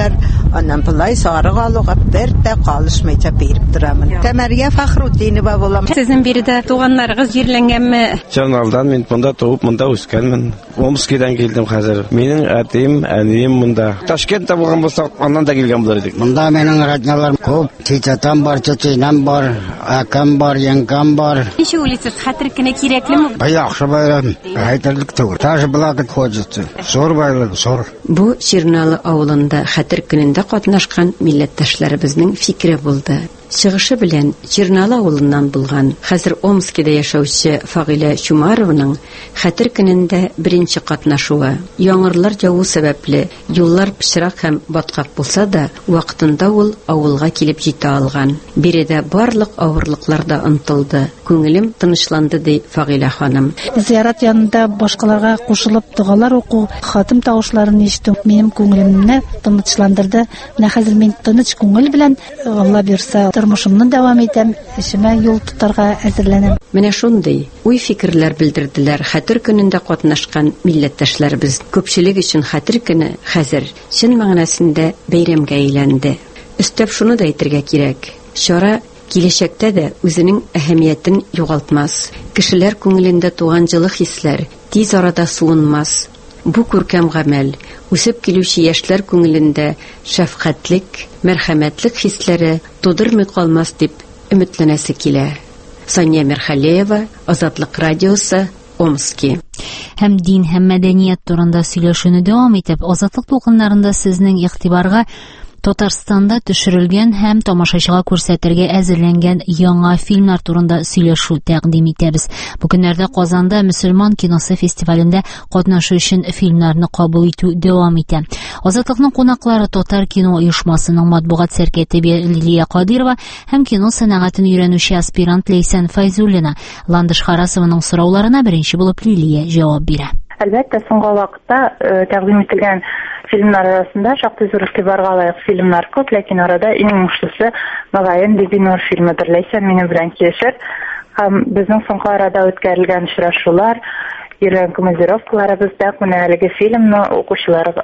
Аннан булай сарык алуга бер дә калышмыйча биреп торамын. Тәмәрия Фахрутдинова булам. Сезнең биредә туганнарыгыз җирләнгәнме? Журналдан мин монда туып, монда үскәнмен. Омскидан килдем хәзер. Минем әтием, әнием монда. Ташкентта булган булса, аннан да килгән булыр идек. Монда менің родняларым күп. Титатам бар, чеченам бар, акам бар, янгам бар. Ничә улицасы хәтер кенә кирәклеме? Яхшы байрам. Әйтерлек түгел. Таш булакыт хочется. Зур байлык, зур. Бу Ширналы авылында хәтер көнендә катнашкан милләттәшләребезнең фикере булды. Чыгышы белән Ширналы авылыннан булган, хәзер Омскида яшәүче Фагыйлә Чумарованың хәтер көнендә беренче катнашуы. Яңгырлар яву сәбәпле юллар пычрак һәм баткак булса да, вакытында ул авылга килеп җитә алган. Биредә барлык авырлыкларда онтылды. Күңелем тынычланды ди Фагыйлә ханым. Зиярат янында башкаларга кушылып дугалар уку, хатым тавышларын ишетү минем күңелемне тынычландырды. Менә хәзер мин тыныч күңел белән Алла бирсә тормышымны дәвам итәм, эшемә юл тотарга әзерләнәм. Менә шундый уй фикерләр белдерделәр хәтер көнендә катнашкан милләттәшләребез. Күпчелек өчен хәтер көне хәзер чын мәгънәсендә бәйрәмгә әйләнде. Өстәп шуны да әйтергә кирәк. Чара киләчәктә дә үзенең әһәмиятен югалтмас. Кешеләр күңелендә туган җылы хисләр тиз арада суынмас. Бу күркәм гамәл үсеп килүче яшьләр күңелендә шәфкатьлек, мәрхәмәтлек хисләре тудырмый калмас дип өметләнәсе килә. Сания Мерхалеева, Азатлык радиосы, Омски. Һәм дин һәм мәдәният турында сөйләшүне дәвам итеп, Азатлык тулкыннарында сезнең игътибарга Татарстанда төшерелгән һәм тамашачыга күрсәтергә әзерләнгән яңа фильмнар турында сөйләшү тәкъдим итәбез. Бу көннәрдә Казанда Мөселман киносы фестивалендә катнашу өчен фильмнарны кабул итү дәвам итә. Азатлыкның кунаклары Татар кино оешмасының матбугат сәркәтибе Лилия Кадирова һәм кино сәнәгатен өйрәнүче аспирант Лейсан Файзуллина. Ландыш Харасованың сорауларына беренче булып Лилия җавап бирә. Әлбәттә, соңгы вакытта тәкъдим ителгән фильмнар арасында шактый зур игътибарга лаек фильмнар күп, ләкин арада иң уңышлысы Мөгаен Бибинур фильмыдыр. Ләйсән минем белән килешер. Һәм безнең соңгы арада үткәрелгән очрашулар, йөргән командировкаларыбызда менә әлеге фильмны укучыларга,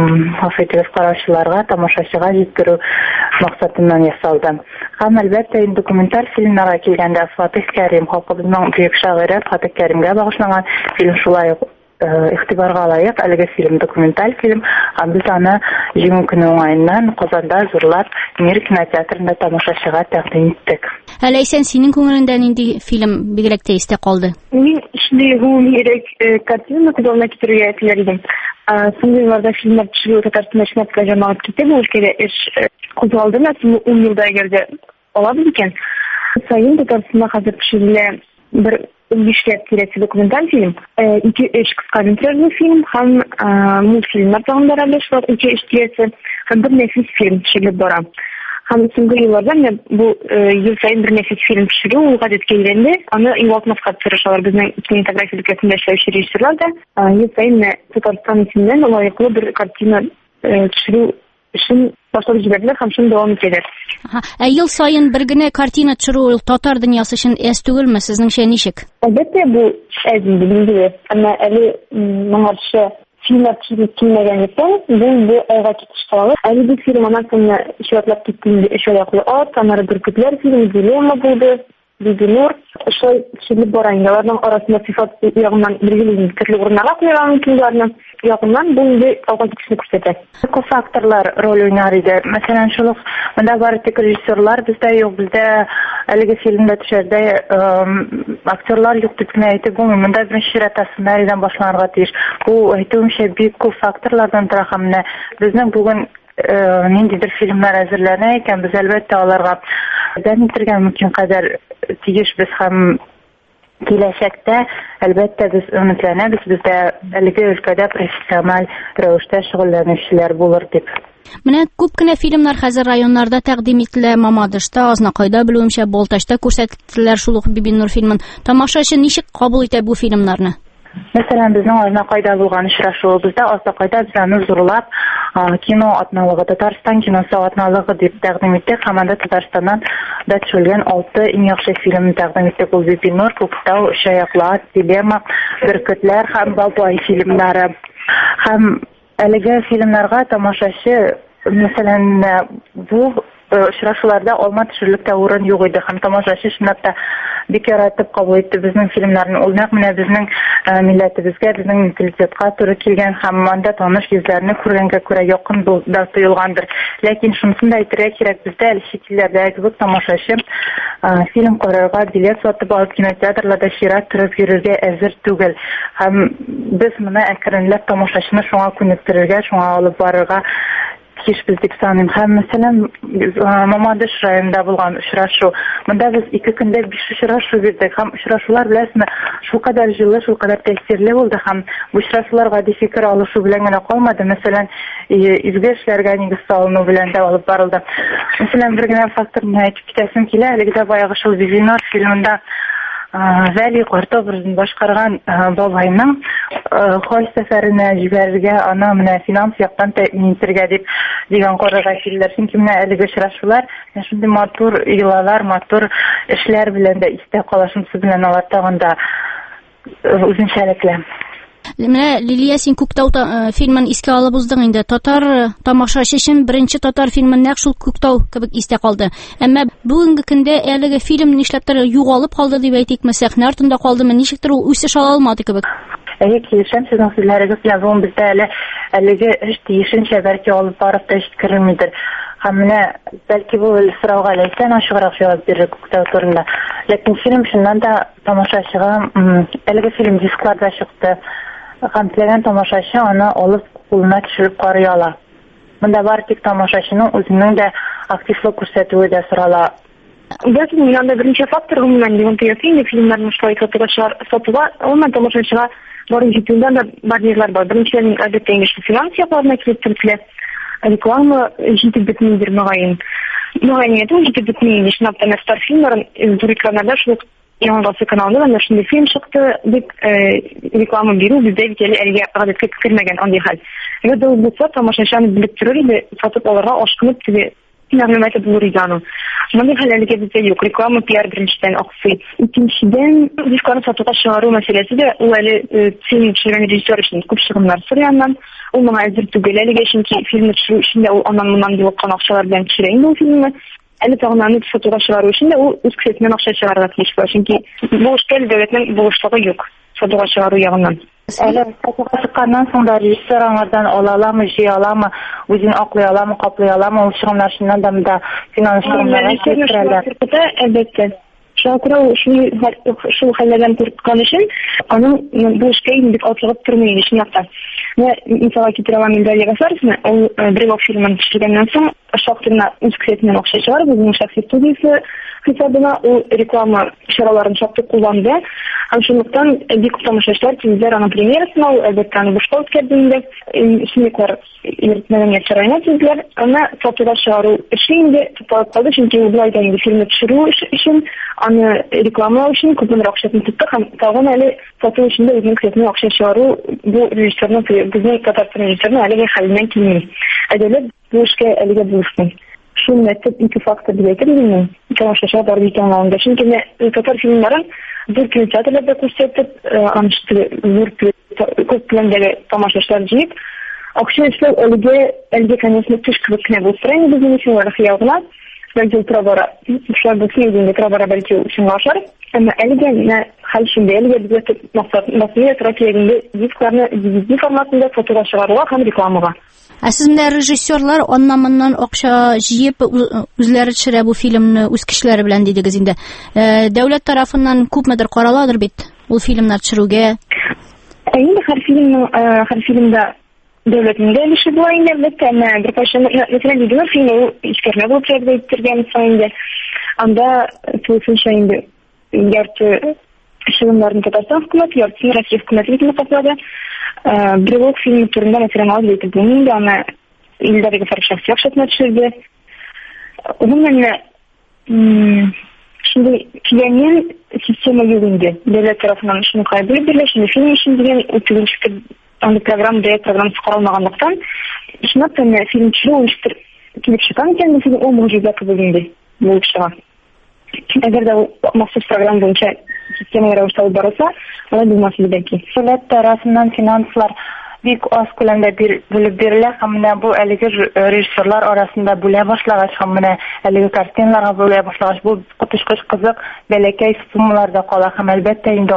һәм караучыларга, тамашачыга җиткерү максатыннан ясалды. Һәм әлбәттә документаль фильмнарга килгәндә Фатих Кәрим, халкыбызның бөек шагыйре Фатих Кәримгә багышланган фильм шулай игътибарга лаек, әлеге фильм документаль фильм, һәм без аны җиңү көне уңаеннан Казанда зурлап Мир кинотеатрында тамашачыга тәкъдим иттек. Ләйсән, синең күңелеңдә нинди фильм бигрәк тә истә калды? Мин шундый гомумирәк картина күзәлмә китерергә теләдем. Соңгы елларда фильмнар төшерү Татарстанда шәмәткә җәмәгать китә, бу өлкәдә эш кузгалды, ләкин ун елда әгәрдә алабыз икән. Сайын Татарстанда хәзер төшерелә бер Бишкек кирәк документаль фильм, ике-өч кыскаметражный фильм һәм мультфильмнар тагын бар, ике-өч тирәсе һәм бер нәфис фильм төшерелеп бара. Һәм соңгы елларда бу ел саен бер нәфис фильм төшерү ул гадәткә әйләнде. Аны югалтмаска тырышалар безнең кинематография өлкәсендә эшләүче режиссерлар да. Ел саен Татарстан исеменнән лаеклы бер картина төшерү өчен башлап җибәрделәр һәм шуны дәвам итәләр. Ә ел саен бер генә картина төшерү татар дөньясы өчен әз түгелме, сезнеңчә ничек? Әлбәттә, бу әз инде билгеле. Әмма әле моңарчы фильмнар төшереп килмәгәнлектән, бу бу айга китеш кала. Әле бу фильм аннан соң чиратлап китте, өч аяклы ат, аннары бөркетләр фильмы, дилемма булды. Бибинур, шулай төшереп бара инде. Аларның арасында сыйфат ягыннан билгеле төрле урыннарга куелган фильмнарны ягыннан бу инде алга китешне күрсәтә. Күп факторлар роль уйнар иде. Мәсәлән, шул монда бар тик режиссерлар бездә юк, бездә әлеге фильмда төшәрдә актерлар юк дип әйтеп булмый. Монда беренче чиратта сценарийдан башланырга тиеш. Бу әйтүемчә бик күп факторлардан тора һәм менә безнең бүген ниндидер фильмнар әзерләнә икән, без әлбәттә аларга ярдәм итәргә мөмкин кадәр тиешбез һәм киләчәктә әлбәттә без өметләнәбез, бездә әлеге өлкәдә профессиональ рәвештә шөгыльләнүчеләр булыр дип. Менә күп кенә фильмнар хәзер районнарда тәкъдим ителә, Мамадышта, Азнакайда белүемчә, Балтачта күрсәтеләр шул ук Бибинур фильмын. Тамашачы ничек кабул итә бу фильмнарны? Мәсәлән, безнең Азнакайда булган очрашуыбызда Азнакайда без аны зурлап кино атналыгы, Татарстан киносы атналыгы дип тәкъдим иттек. Һәм анда Татарстаннан да төшерелгән алты иң яхшы фильмны тәкъдим иттек. Ул Бибинур, Күктау, Өч аяклы ат, Дилемма, Бөркетләр һәм Бабай фильмнары. Һәм әлеге фильмнарга тамашачы Мәсәлән, бу очрашуларда алма төшерлектә урын юк иде һәм тамашачы чынлап та бик яратып кабул итте безнең фильмнарны. Ул нәкъ менә безнең милләтебезгә, безнең менталитетка туры килгән һәм анда таныш йөзләрне күргәнгә күрә якын да тоелгандыр. Ләкин шунысын да әйтергә кирәк, бездә әле чит илләрдә кебек тамашачы фильм карарга билет сатып алып кинотеатрларда чират торып йөрергә әзер түгел. Һәм без моны әкренләп тамашачыны шуңа күнектерергә, шуңа алып барырга тиешбез дип саныйм. Һәм мәсәлән, Мамадыш районында булган очрашу. Монда без ике көндә биш очрашу бирдек. Һәм очрашулар беләсезме, шулкадәр җылы, шулкадәр тәэсирле булды һәм бу очрашуларга фикер алышу белән генә калмады. Мәсәлән, изге эшләргә нигез салыну белән дә алып барылды. Мәсәлән, бер генә факторны әйтеп китәсем килә. Әлегә баягы шул Бибинур фильмында Вәли карт образын башкарган бабайның хәл сәфәренә җибәрергә, аны менә финанс яктан тәэмин итәргә дип дигән карарга килделәр. Чөнки менә әлеге очрашулар шундый матур йолалар, матур эшләр белән дә истә калышымсы белән алар тагын да үзенчәлекле. Менә Лилия, син Күктау фильмын искә алып уздың инде. Татар тамашачы өчен беренче татар фильмы нәкъ шул Күктау кебек истә калды. Әмма бүгенге көндә әлеге фильм нишләптер югалып калды дип әйтикме, сәхнә артында калдымы, ничектер ул үсеш ала алмады кебек. Әйе, килешәм сезнең сүзләрегез белән, бу бездә әле әлеге эш тиешенчә бәлки алып барып та җиткерелмидер. Һәм менә бәлки бу сорауга Ләйсән ачыграк җавап бирер Күктау турында. Ләкин фильм шуннан да тамашачыга әлеге фильм дискларда чыкты. Һәм теләгән тамашачы аны алып кулына төшереп карый ала. Монда бар тик тамашачының үзенең дә активлык күрсәтүе дә сорала. Бәлки монда беренче фактор гомумән дигән тәэсир фильмнарны шулай сатуга, ул тамашачыга барып җитүдән дә барьерлар бар. Беренчедән әлбәттә инде финанс якларына килеп реклама җитеп бетмидер мөгаен. Мөгаен итү җитеп бетмидер. Шуннан да Стар фильмнарын рекламада шул Яңгасы каналында да шундый фильм чыкты дип реклама бирү бездә бит әлегә гадәткә кергән андый хәл. Әгәр ул булса, тамашачыны белеп торыр иде, сатып алырга ашкынып теге мәгълүматы булыр иде аны. Мондый хәлләргә бездә юк. Реклама пиар беренчедән аксый. Икенчедән дисканы сатуга чыгару мәсьәләсе дә ул әле фильм төшергән режиссер өчен күп чыгымнар сорыганнан. Ул моңа әзер түгел әлегә, чөнки фильмны төшерү өчен дә ул аннан-моннан юлыккан акчалар белән төшерә инде ул фильмны. Әле тагынаны сатуга чыгару өчен дә ул үз кесәсеннән акча чыгарырга тиеш була, чөнки бу эшкә дәүләтнең булышлыгы юк сатуга чыгару ягыннан. Әле сатуга чыкканнан соң да режиссер аңардан ала аламы, җыя аламы, үзен аклый аламы, каплый аламы, ул чыгымнар шуннан да монда финанс чыгымнары китерәләр. Әлбәттә. Шуңа күрә шул хәлләрдән курыккан өчен аның бу эшкә инде атлыгып тормый иде чынлыкта. Мисалга китерә аламын Илдар Ягасаровны, ул Брелок фильмын төшергәннән соң шактына үз кесәсеннән акча чыгарып, үзенең шәхси студиясе хисабына ул реклама чараларын шактый кулланды. Һәм шунлыктан бик күп тамашачылар тизләр аны премьерасын алу, әлбәттә аны бушка үткәрде инде. Исемлекләр мәдәният сараена тизләр, аны сатуга чыгару эше инде тукталып калды, чөнки ул булай да инде фильмны төшерү өчен, аны рекламалау өчен күпмедер акчасын тотты һәм тагын әле сату өчен дә үзенең кесәсеннән акча чыгару бу режиссерның, безнең татарстан режиссерның әлеге хәленнән килми. Әдәлет бу эшкә әлегә булышмый. Шул мәктәп ике фактор дип әйтер идем. Тамашачы бар бит аңлавында. Чөнки татар фильмнарын зур кинотеатрларда күрсәтеп, анышты зур күп пландагы тамашачылар җыеп, акча эшләү әлегә әлегә конечно төш кебек кенә булып тора инде безнең өчен вакыт ягына. Бәлки пробара, шулай булсын инде пробара бәлки өчен ашар. Әмма әлегә хәл шундый, әлегә безгә максат мәсьәлә трафигында дискларны ди ди форматында сатуга чыгаруга һәм рекламага. Ә сез менә режиссерлар аннан-моннан акча җыеп үзләре төшерә бу фильмны үз кешеләре белән дидегез инде. Дәүләт тарафыннан күпмедер караладыр бит ул фильмнар төшерүгә. Инде һәр фильмның һәр фильмда дәүләтнең дә өлеше була инде, әлбәттә, бер кайчан мәсәлән Бибинур фильмы искәрмә булып чыгып әйтергән инде. Анда тулысынча инде ярты чыгымнарны Татарстан хөкүмәте, яртысын Россия хөкүмәте итеп каплады. Брелок фильмы турында мәсәлән алып әйтеп булмый, аны Илдар Ягасаров шәхси акчасына төшерде. Гомумән шундый килгән система юк инде. Дәүләт тарафыннан шуны кабул ителә, шуны фильм өчен дигән үтүлеш аны программа дә программа каралмаганлыктан, чынлап та фильм төшерү өчен килеп чыккан икән, фильм ул мөҗиза кебек инде булып чыга. Әгәр дә махсус программа буенча система рәвештә алып барылса, алай булмас иде бәлки. Дәүләт тарафыннан финанслар бик аз күләмдә бүлеп бирелә һәм менә бу әлеге режиссерлар арасында бүлә башлагач һәм менә әлеге картиналарга бүлә башлагач бу котышкыч кызык бәләкәй суммаларда кала һәм әлбәттә инде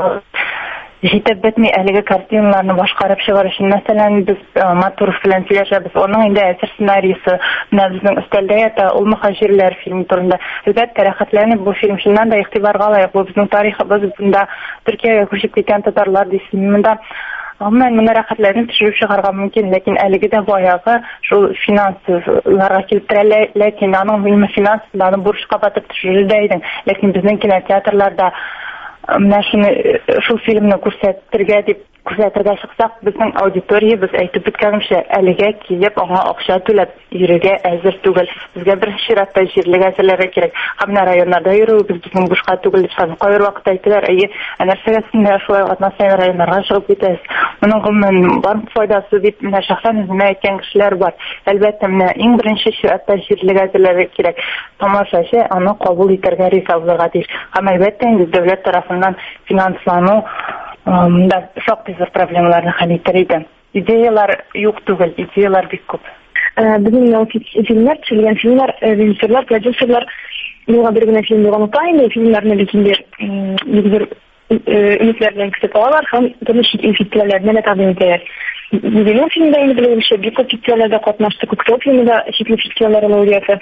җитеп бетми әлеге картиналарны башкарып чыгарыш. Мәсәлән, без Матуров белән сөйләшәбез. Оның инде әсәр сценарийсы менә безнең өстәлдә ята, ул мөхаҗирләр фильмы турында. Әлбәттә, рәхәтләнеп бу фильм шуннан да игътибарга лаек. Бу безнең тарихыбыз, бunda Төркиягә күчеп киткән татарлар дисемендә Гомумән моны рәхәтләрен төшереп чыгарга мөмкин, ләкин әлеге дә баягы шул финансларга килтерә, ләкин аның гыйльме финансларны бурычка батып төшерелдә иде. Ләкин безнең кинотеатрларда менә шуны шул фильмны күрсәтергә дип күрсәтергә чыксак, безнең аудиториябез әйтеп беткәнчә әлегә килеп аңа акча түләп йөрергә әзер түгел. Безгә бер чиратта җирлек әзерләргә кирәк. Һәм районнарда йөрүбез безнең бушка түгел дип саныйм. Кайбер вакытта әйтәләр, әйе, нәрсәгә сендә шулай атнасаң районнарга чыгып китәсез. Моның гомумән бар файдасы дип менә шәхсән үземә әйткән кешеләр бар. Әлбәттә, менә иң беренче чиратта җирлек әзерләргә кирәк. Тамашачы аны кабул итәргә риза булырга тиеш. Һәм әлбәттә, инде дәүләт тарафыннан финанслану да шактый зур проблемаларны хәл итер иде. Идеялар юк түгел, идеялар бик күп. Безнең фильмнар, төшерелгән фильмнар, режиссерлар, продюсерлар миңа бер генә фильм булган тайны, фильмнарны битендә бер үмитләр белән көтеп алалар һәм төрле чит ил фестивальләренә тәкъдим итәләр. Безнең фильмда инде беләмчә бик күп фестивальләрдә катнашты, күктау фильмында чит ил фестивальләре лауреаты.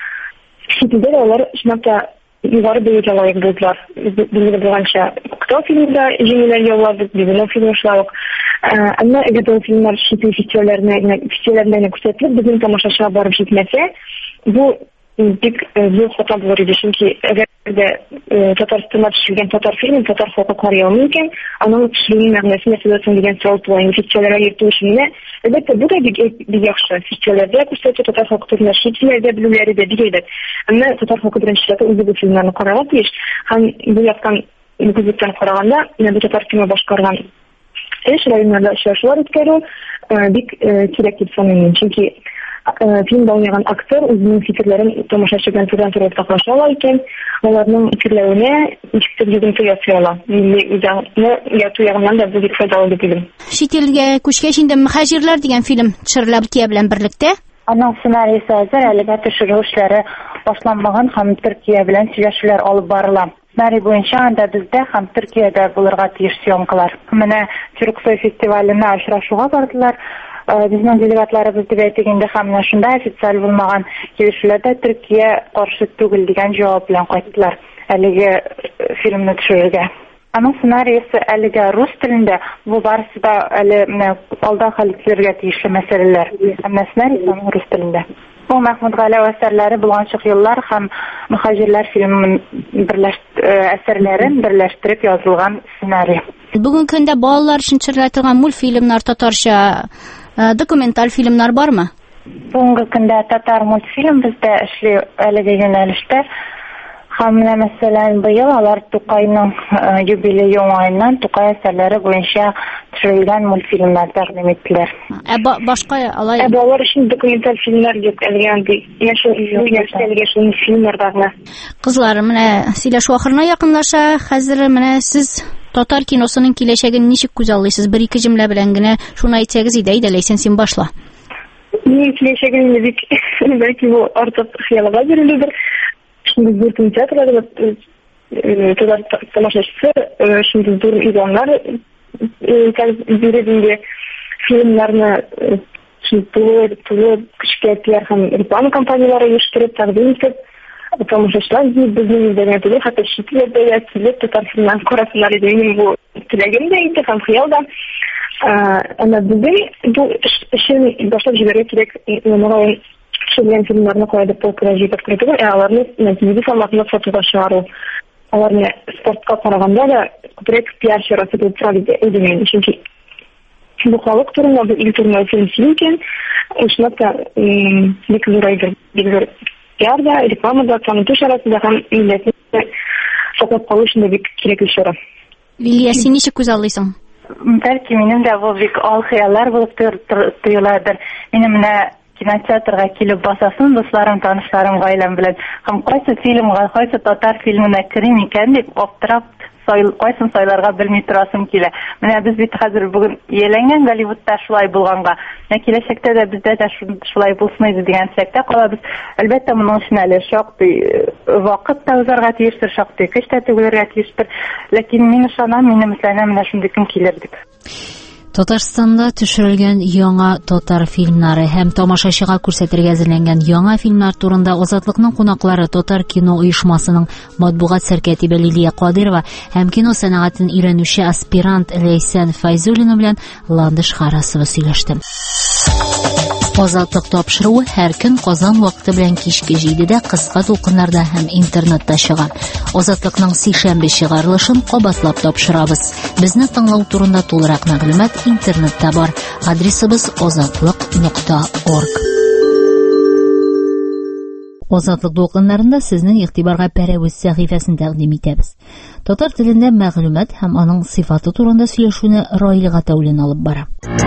Шикелле алар шунда югары бәягә лаек булдылар. Безгә булганча Күктау фильмында җиңүләр яулады, безнең фильм шулай. Әмма әгәр ул фильмнар чит ил фестивальләренә фестивальләренә күрсәтелеп, безнең тамашачыга барып җитмәсә, бу бик зур хата булыр иде. Чөнки әгәр дә Татарстанда төшерелгән татар фильмы татар халкы карый алмый икән, аның төшерүнең мәгънәсе нәрсәдән дигән сорау туа. Фестивальләргә йөртү өчен әлбәттә бу да бик яхшы. Фестивальләрдә күрсәтү татар халкы турында чит илләрдә белүләре дә бик әйбәт. Әмма татар халкы беренчеләр үзе бу фильмнарны карарга тиеш. Һәм бу яктан күзлектән караганда, менә бу татар кино башкарган эш районнарда эшләүчеләр үткәрү бик кирәк дип саныйм. Чөнки фильмда уйнаган актер үзенең фикерләрен тамашачы белән турыдан-туры уртаклаша ала икән, аларның фикерләренә ничектер йогынты ясый ала. Милли үзаңны яту ягыннан да бу бик файдалы дип уйлыйм. Чит илгә күчкәч инде «Мөхаҗирләр» дигән фильм төшерелә Төркия белән берлектә. Аның сценарийсы әзер, әлегә төшерү эшләре башланмаган һәм Төркия белән сөйләшүләр алып барыла. Сценарий буенча анда бездә һәм Төркиядә булырга тиеш съемкалар. Менә Тюрксой фестиваленә очрашуга бардылар. Безнең делегатларыбыз дип әйтгәндә һәм менә шунда официаль булмаган килешүләрдә Төркия каршы түгел дигән җавап белән кайттылар әлеге фильмны төшерергә. Аның сценарийсы әлегә рус телендә, бу барысы да әле менә алда хәл ителергә тиешле мәсьәләләр. Әмма сценарийсы рус телендә. Бу Мәхмүд Галәү әсәрләре булганчык еллар һәм «Мөхаҗирләр» фильмын әсәрләрен берләштереп язылган сценарий. Бүген көндә балалар өчен төшерелгән мультфильмнар, татарча документаль фильмнар бармы? Бүгенге көндә татар мультфильм бездә эшли әлеге юнәлештә. Һәм менә мәсәлән быел алар Тукайның юбилей уңаеннан Тукай әсәрләре буенча төшерелгән мультфильмнар тәкъдим иттеләр. Ә башка алай Ә балалар өчен документаль фильмнар юк, әлегә андый яшел яшел фильмнар бармы? Кызлар, менә сөйләшү ахырына якынлаша. Хәзер менә сез татар киносының киләчәген ничек күз аллыйсыз? Бер-ике җөмлә белән генә шуны әйтсәгез иде, әйдә Ләйсән, син башла. Мин киләчәгемне бик бәлки бу артык хыялга бирелдер. Şimdi bir tiyatroda tatар тамашачысы, şimdi dur İranlar birbirine filmlerini tutuyor, tutuyor, küçükler hem reklama kampanyaları uyuşturup takdim edip тамашачылар bizning izləyənlər hatta şəkildə yatılıb tatar filmlərin qorasınlar edeyim bu tilagim də idi, hem xiyal da. Ama bugün bu işin başlap jibərə kirək nömrəyə Şöyle filmlerine koyup popülerliği götürüyor. E alarını nezmidi formatında fotoğraf çıkarıyor. Alarını sportka karaganda da direkt P R şurası bir tradide edilmeyin. Çünkü bu halk turunda bu ilk turunda film filmken şunakta bir kızıraydır. Bir kızır P R'da, reklamada, tanıtış arasında hem milletin sokak kalışında bir gerekli şura. Liliya, sen nişe göz alıyorsun? Belki benim de bu bir al hayallar bulup tuyulardır. Benim ne кинотеатрга килеп басасын, дусларым, танышларым, гаиләм белән. Һәм кайсы фильмга, кайсы татар фильмына керим икән дип аптырап, кайсын сайларга белми торасым килә. Менә без бит хәзер бүген ияләнгән Голливудта шулай булганга, менә киләчәктә дә бездә дә шулай булсын иде дигән теләктә калабыз. Әлбәттә, моның өчен әле шактый вакыт та узарга тиештер, шактый көч тә түгелергә тиештер. Ләкин мин ышанам, минем эшләнә менә шундый көн килер дип. Татарстанда төшерелгән яңа татар фильмнары һәм тамашачыга күрсәтергә әзерләнгән яңа фильмнар турында Азатлыкның кунаклары Татар кино оешмасының матбугат сәркәтибе Лилия Кадирова һәм кино сәнәгатен өйрәнүче аспирант Ләйсән Файзуллина белән Ландыш Харасова сөйләште. Азатлык тапшыруы һәр көн Казан вакыты белән кичке җидедә кыска тулкыннарда һәм интернетта чыга. Азатлыкның сишәмбе чыгарылышын кабатлап тапшырабыз. Безне тыңлау турында тулырак мәгълүмат интернетта бар. Адресыбыз азатлык нокта орг. Азатлык тулкыннарында сезнең игътибарга Пәрәвез сәхифәсен тәкъдим итәбез. Татар телендә мәгълүмат һәм аның сыйфаты турында сөйләшүне Раил Гатауллин алып бара.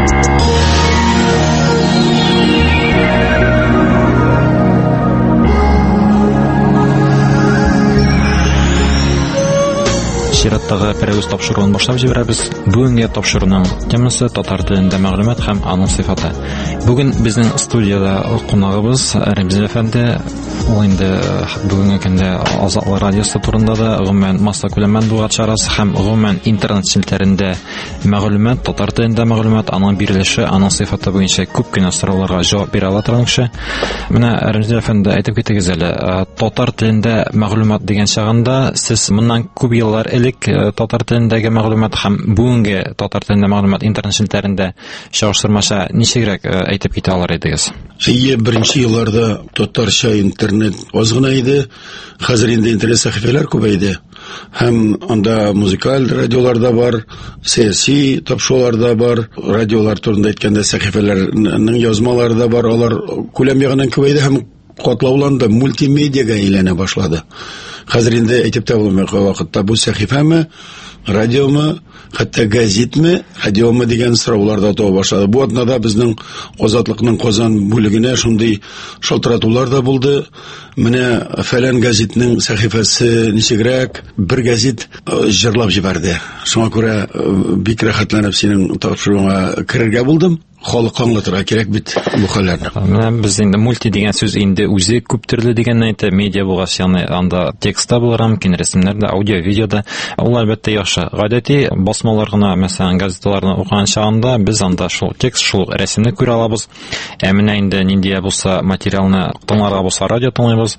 Чираттагы Пәрәвез тапшыруын башлап җибәрәбез. Бүгенге тапшыруның темасы татар телендә мәгълүмат һәм аның сыйфаты. Бүген безнең студияда кунагыбыз Рәмзил әфәнде. Ул инде бүгенге көндә Азатлык радиосы турында да гомумән масса күләм матбугат чарасы һәм гомумән интернет челтәрендә мәгълүмат, татар телендә мәгълүмат, аның бирелеше, аның сыйфаты буенча күп кенә сорауларга җавап бирә ала торган кеше. Менә Рәмзил әфәнде әйтеп китегез әле, татар телендә мәгълүмат дигән чагында сез моннан күп еллар элек татар телендәге мәгълүмат һәм бүгенге татар телендә мәгълүмат интернет челтәрендә чагыштырмача ничегрәк әйтеп китә алар идегез? Әйе, беренче елларда татарча интернет аз гына иде. Хәзер инде интернет сәхифәләр күбәйде. Һәм анда музыкаль радиоларда бар, сәяси тапшыруларда бар, радиолар турында әйткәндә сәхифәләрнең язмалары да бар. Алар күләм ягыннан күбәйде һәм катлауланды, мультимедиага әйләнә башлады. Хәзер инде әйтеп тә булмый вакытта бу сәхифәме, радиомы, хәтта газетме, радиомы дигән сораулар да туа башлады. Бу атнада безнең Азатлыкның Казан бүлегенә шундый шалтыратулар да булды. Менә фәлән газетның сәхифәсе ничегрәк, бер газет җырлап җибәрде. Шуңа күрә бик рәхәтләнеп синең тапшыруыңа керергә булдым. Халык аңлатырга кирәк бит бу хәлләрне. Менә без инде мульти дигән сүз инде үзе күп төрле дигән әйтә, медиа булгач, ягъни анда текстта булыр, мөмкин рәсемнәрдә, аудио, видеода. Ул әлбәттә яхшы. Гадәти басмалар гына, мәсәлән, газеталарны укыган чагында без анда шул текст, шул рәсемне күрә алабыз. Ә менә инде нинди булса материалны тыңларга булса радио тыңлыйбыз,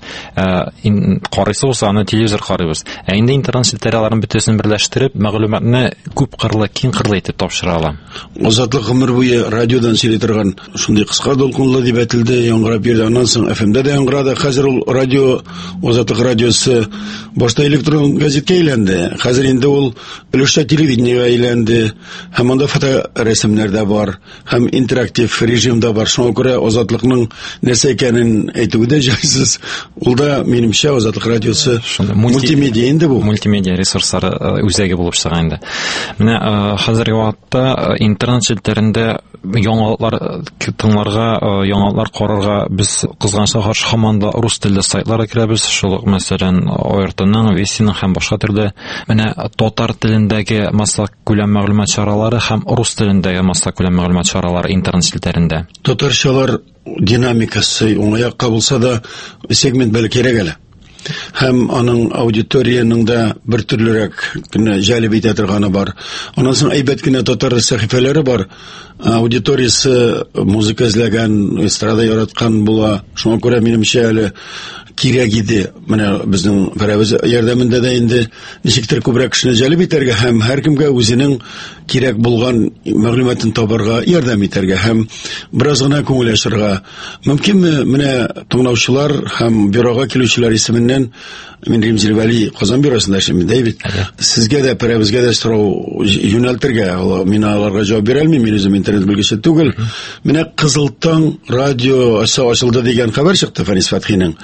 карыйсы булса аны телевизор карыйбыз. Ә инде интернет челтәрләрен бөтенсен берләштереп, мәгълүматны күп кырлы, киң кырлы итеп тапшыра ала. Азатлык гомер буе радиодан сөйли торган шундый кыска дулкынлы дип әйтелде, яңгырап йөрде. Аннан соң эф эмдә дә яңгырады. Хәзер ул радио, Азатлык радиосы башта электрон газеткә әйләнде. Хәзер инде ул өлешчә телевидениегә әйләнде. Һәм анда фоторәсемнәр дә бар, һәм интерактив режимда бар. Шуңа күрә Азатлыкның нәрсә икәнен әйтү дә җайсыз. Ул да минемчә Азатлык радиосы мультимедиа инде бу. Мультимедиа ресурслары үзәге булып чыга инде. Менә хәзерге вакытта интернет челтәрендә яңалыклар тыңларга, яңалыклар карарга без кызганча каршы һаман да рус телле сайтларга керәбез. Шул мәсәлән о эр тэ-ның, Весиның һәм башка төрле менә татар телендәге массак күләм мәгълүмат чаралары һәм рус телендәге массак күләм мәгълүмат чаралары интернет челтәрендә. Татарчалар динамикасы уңаякка булса да сегмент бәлки кирәк әле. Һәм аның аудиторияның да бер төрлерәк кенә җәлеп итә торганы бар. Аннан соң әйбәт кенә татар сәхифәләре бар. Аудиториясы музыка эзләгән, эстрада яраткан була. Шуңа күрә минемчә әле кирәк иде. Менә безнең Пәрәвез ярдәмендә дә инде ничектер күбрәк кешене җәлеп итәргә һәм һәркемгә үзенең кирәк булган мәгълүматын табарга ярдәм итәргә һәм бераз гына күңел ачарга. Мөмкинме менә тыңлаучылар һәм бюрога килүчеләр исеменнән мин Рәмзил Вәли Казан бюросында эшлим бит. Сезгә дә Пәрәвезгә дә сорау юнәлтергә, мин аларга җавап бирә алмыйм, мин үзем интернет белгече түгел. Менә Кызыл таң радио ачылды дигән хәбәр чыкты Фәнис Фәтхинең.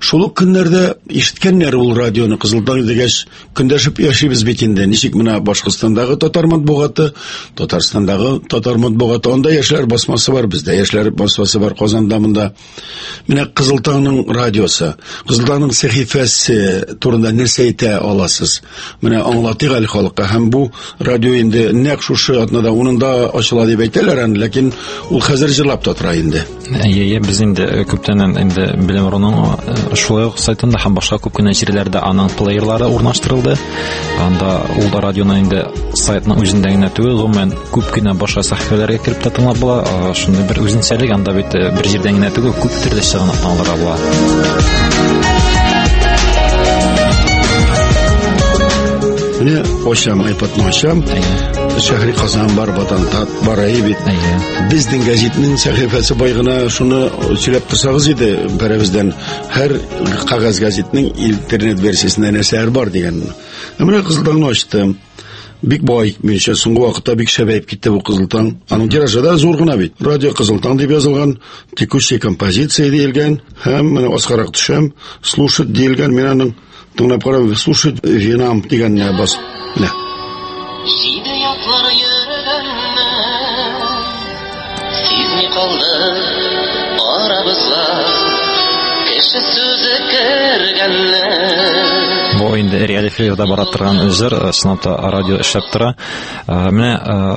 Шул ук көннәрдә ишеткәннәр ул радионы Кызылтаң дигәч, көндәшеп яшибез бит инде. Ничек менә Башкортстандагы татар матбугаты, Татарстандагы татар матбугаты, анда яшьләр басмасы бар, бездә яшьләр басмасы бар Казанда монда. Менә Кызылтаңның радиосы, Кызылтаңның сәхифәсе турында нәрсә әйтә аласыз? Менә аңлатыйк әле халыкка. Һәм бу радио инде нәкъ шушы атнада унында ачыла дип әйтәләр, ләкин ул хәзер җырлап та тора инде. Әйе, без инде күптән инде Белемроның шулай ук сайтында һәм башка күп кенә җирләрдә аның плеерлары урнаштырылды. Анда ул да радионың инде сайтның үзендә генә түгел, гомумән күп кенә башка сәхифәләргә кирип тә тыңлап була. Шундый бер үзенчәлек анда бит бер җирдән генә түгел, күп төрле чыгынакларга була. Менә ачам, iPadны ачам. Шәһри Казан бар, Батантат бар бит. Безнең гәзитнең сәхифәсе бай гына шуны сөйләп торсагыз иде, бәребездән һәр кагаз гәзитнең интернет версиясендә нәрсәләр бар дигән. Менә Кызылтаңны ачтым. Бик бай, менчә соңгы вакытта бик шәбәйеп китте бу Кызылтаң. Аның тиражы да зур гына бит. Радио Кызылтаң дип язылган, текущая композиция диелгән, һәм менә аскарак төшәм, слушать диелгән, мен аның тыңлап карап, слушать винам дигәнне бас. Менә Сизми калды арабызга кеше сүзе кергәнне. Бу инде реаль эфирда бара торган җыр, сынапта радио эшләп тора. Менә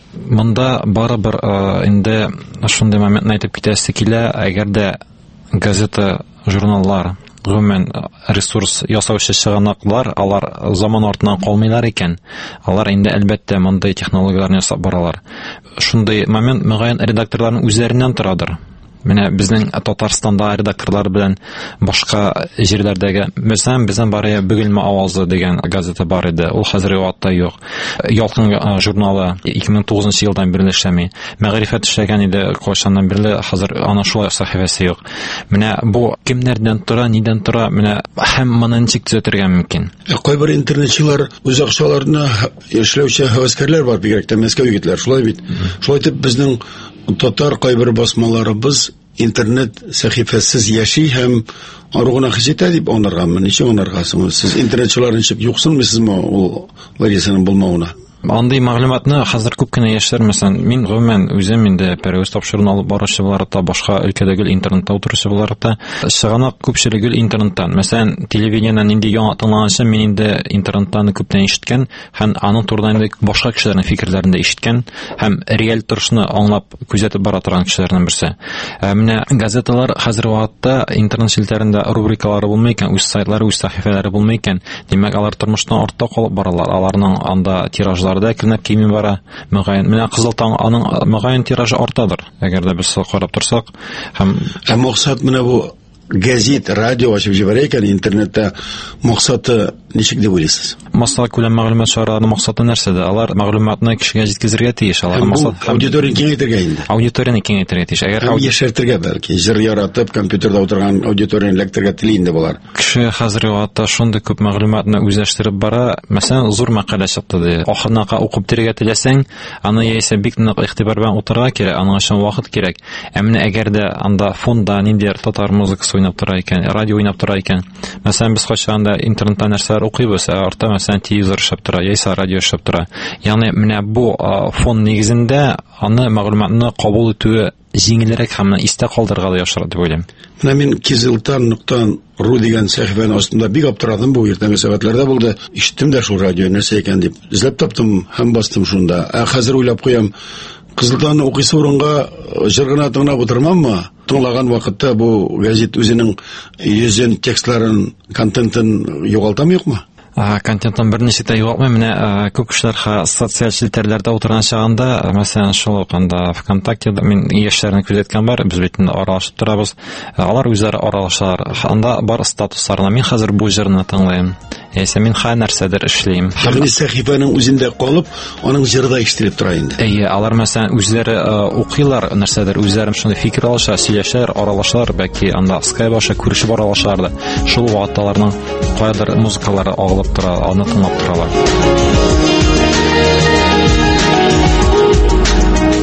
монда барыбер инде шундый моментны әйтеп китәсе килә, әгәр дә газета, журналлар, гомумән ресурс ясаучы чыганаклар, алар заман артыннан калмыйлар икән. Алар инде әлбәттә мондай технологияларны ясап баралар. Шундый момент мөгаен редакторларның үзләреннән торадыр. Менә безнең Татарстанда редакторлар белән башка җирләрдәге, мәсәлән, безнең барыя Бөгелмә авазы дигән газета бар иде. Ул хәзер вакытта юк. Ялкын журналы ике мең тугызынчы елдан бирле эшләми. Мәгърифәт эшләгән иде кайчаннан бирле, хәзер ана шулай сәхифәсе юк. Менә бу кемнәрдән тора, нидән тора, менә һәм моны ничек төзәтергә мөмкин? Кайбер интернетчылар үз акчаларына эшләүче хәвәскәрләр бар, бигрәк тә Мәскәү егетләр, шулай бит. Шулай итеп безнең татар кайбер басмаларыбыз интернет сәхифәсез яши һәм аругына хисетә дип аңларганмын. Ничек аңларгансыз? Сез интернетчылар ничек юксынмысызмы ул Ларисаның булмавына? Андый мәгълүматны хәзер күп кенә яшьләр, мәсәлән, мин гомумән үзем инде перевоз тапшыруын алып баручы буларакта, башка өлкәдәге интернетта утыручы буларакта, чыганак күпчелеге интернеттан. Мәсәлән, телевидениедән нинди яңа тыңлаганчы мин инде интернеттан күптән ишеткән һәм аның турында инде башка кешеләрнең фикерләрен дә ишеткән һәм реаль торышны аңлап күзәтеп бара торган кешеләрнең берсе. Менә газеталар хәзер вакытта интернет челтәрендә рубрикалары булмый икән, үз сайтлары, үз сәхифәләре булмый икән. Димәк, алар тормыштан артта калып баралар. Аларның анда тиражлары да килнәп кими бара. Мөгаен, менә Кызылтаң аның мөгаен тиражы артадыр. Әгәр дә без карап торсак, һәм максат менә бу гәзит, радио ачып җибәрә икән интернетта, максаты ничек дип уйлыйсыз? Массалы күләм мәгълүмат чараларының максаты нәрсәдә? Алар мәгълүматны кешегә җиткезергә тиеш. Алар максат аудиторияны киңәйтергә инде. Аудиторияны киңәйтергә тиеш. Әгәр яшәртергә, бәлки җыр яратып компьютерда утырган аудиторияны электергә тели инде булар. Кеше хәзер вакытта шундый күп мәгълүматны үзләштереп бара. Мәсәлән, зур мәкалә чыкты ди. Ахырнага укып тиргә теләсәң, аны яисә бик нык игътибар белән утырырга кирәк, аның өчен вакыт кирәк. Ә менә әгәр дә анда фонда ниндидер татар музыкасы уйнап тора икән, радио уйнап тора икән. Мәсәлән, без кайчанда интернетта нәрсәләр укыйбыз, арта мәсәлән телевизор эшләп тора, яисә радио эшләп тора. Ягъни менә бу фон нигезендә аны мәгълүматны кабул итүе җиңелрәк һәм истә калдырырга да яхшырак дип уйлыйм. Менә мин кизылтан нокта ру дигән сәхифәнең астында бик аптырадым, бу иртәнге сәгатьләрдә булды. Иштем дә шул радио нәрсә икән дип. Эзләп таптым һәм бастым шунда. Ә хәзер уйлап куям, Кызылтанны укыйсы урынга җыр гына тыңлап утырмаммы? Тыңлаган вакытта бу гәзит үзенең йөзен текстларын, контентын югалтамы юкмы? Контенттан берничә тә югалтмый. Менә күп кешеләр социаль челтәрләрдә утырган чагында, мәсәлән, шул уканда ВКонтактеда мин яшьләрне күзәткән бар, без бит аралашып торабыз. Алар үзләре аралашалар. Анда бар статусларына мин хәзер бу җырны тыңлыйм. Яисә мин һәр нәрсәдер эшлим. Ягъни сәхифәнең үзендә калып, аның җырда ишетелеп тора инде. Әйе, алар мәсәлән үзләре укыйлар нәрсәдер, үзләре шундый фикер алыша, сөйләшәләр, аралашалар, бәлки анда Skype аша күрешеп аралашалар да. Шул вакытларның кайдыр музыкалары агылып тора, аны тыңлап торалар.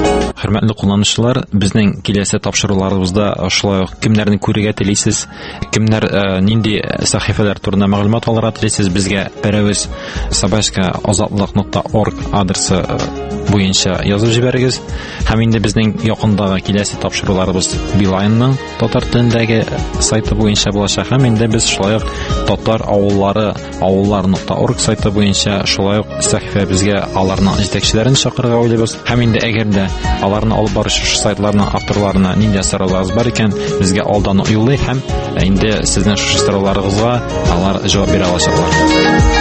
Хөрмәтле кулланучылар, безнең киләсе тапшыруларыбызда шулай ук кемнәрне күрергә телисез, кемнәр нинди сәхифәләр турында мәгълүмат алырга телисез, безгә берәүз собачка азатлык нокта орг адресы буенча язып җибәрегез. Һәм инде безнең якындагы киләсе тапшыруларыбыз Билайнның татар телендәге сайты буенча булачак. Һәм инде без шулай ук татар авыллары авыллар нокта орг сайты буенча шулай ук сәхифәбезгә аларның җитәкчеләрен чакырырга уйлыйбыз. Һәм инде әгәр дә аларны алып баручы сайтларның авторларына нинди сорауларыгыз бар икән, безгә алдан юллый һәм инде сезнең шушы сорауларыгызга алар җавап бирә алачаклар.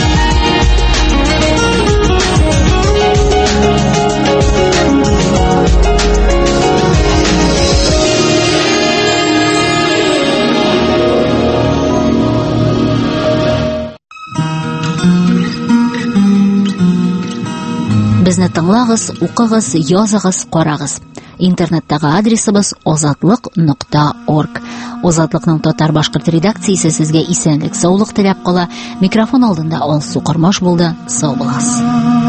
Безне тыңлагыз, укыгыз, языгыз, карагыз. Интернеттагы адресыбыз озатлык нокта орг. Озатлыкның татар башкорт редакциясе сезгә исәнлек, саулык теләп кала. Микрофон алдында Алсу Кармаш булды. Сау буласыз.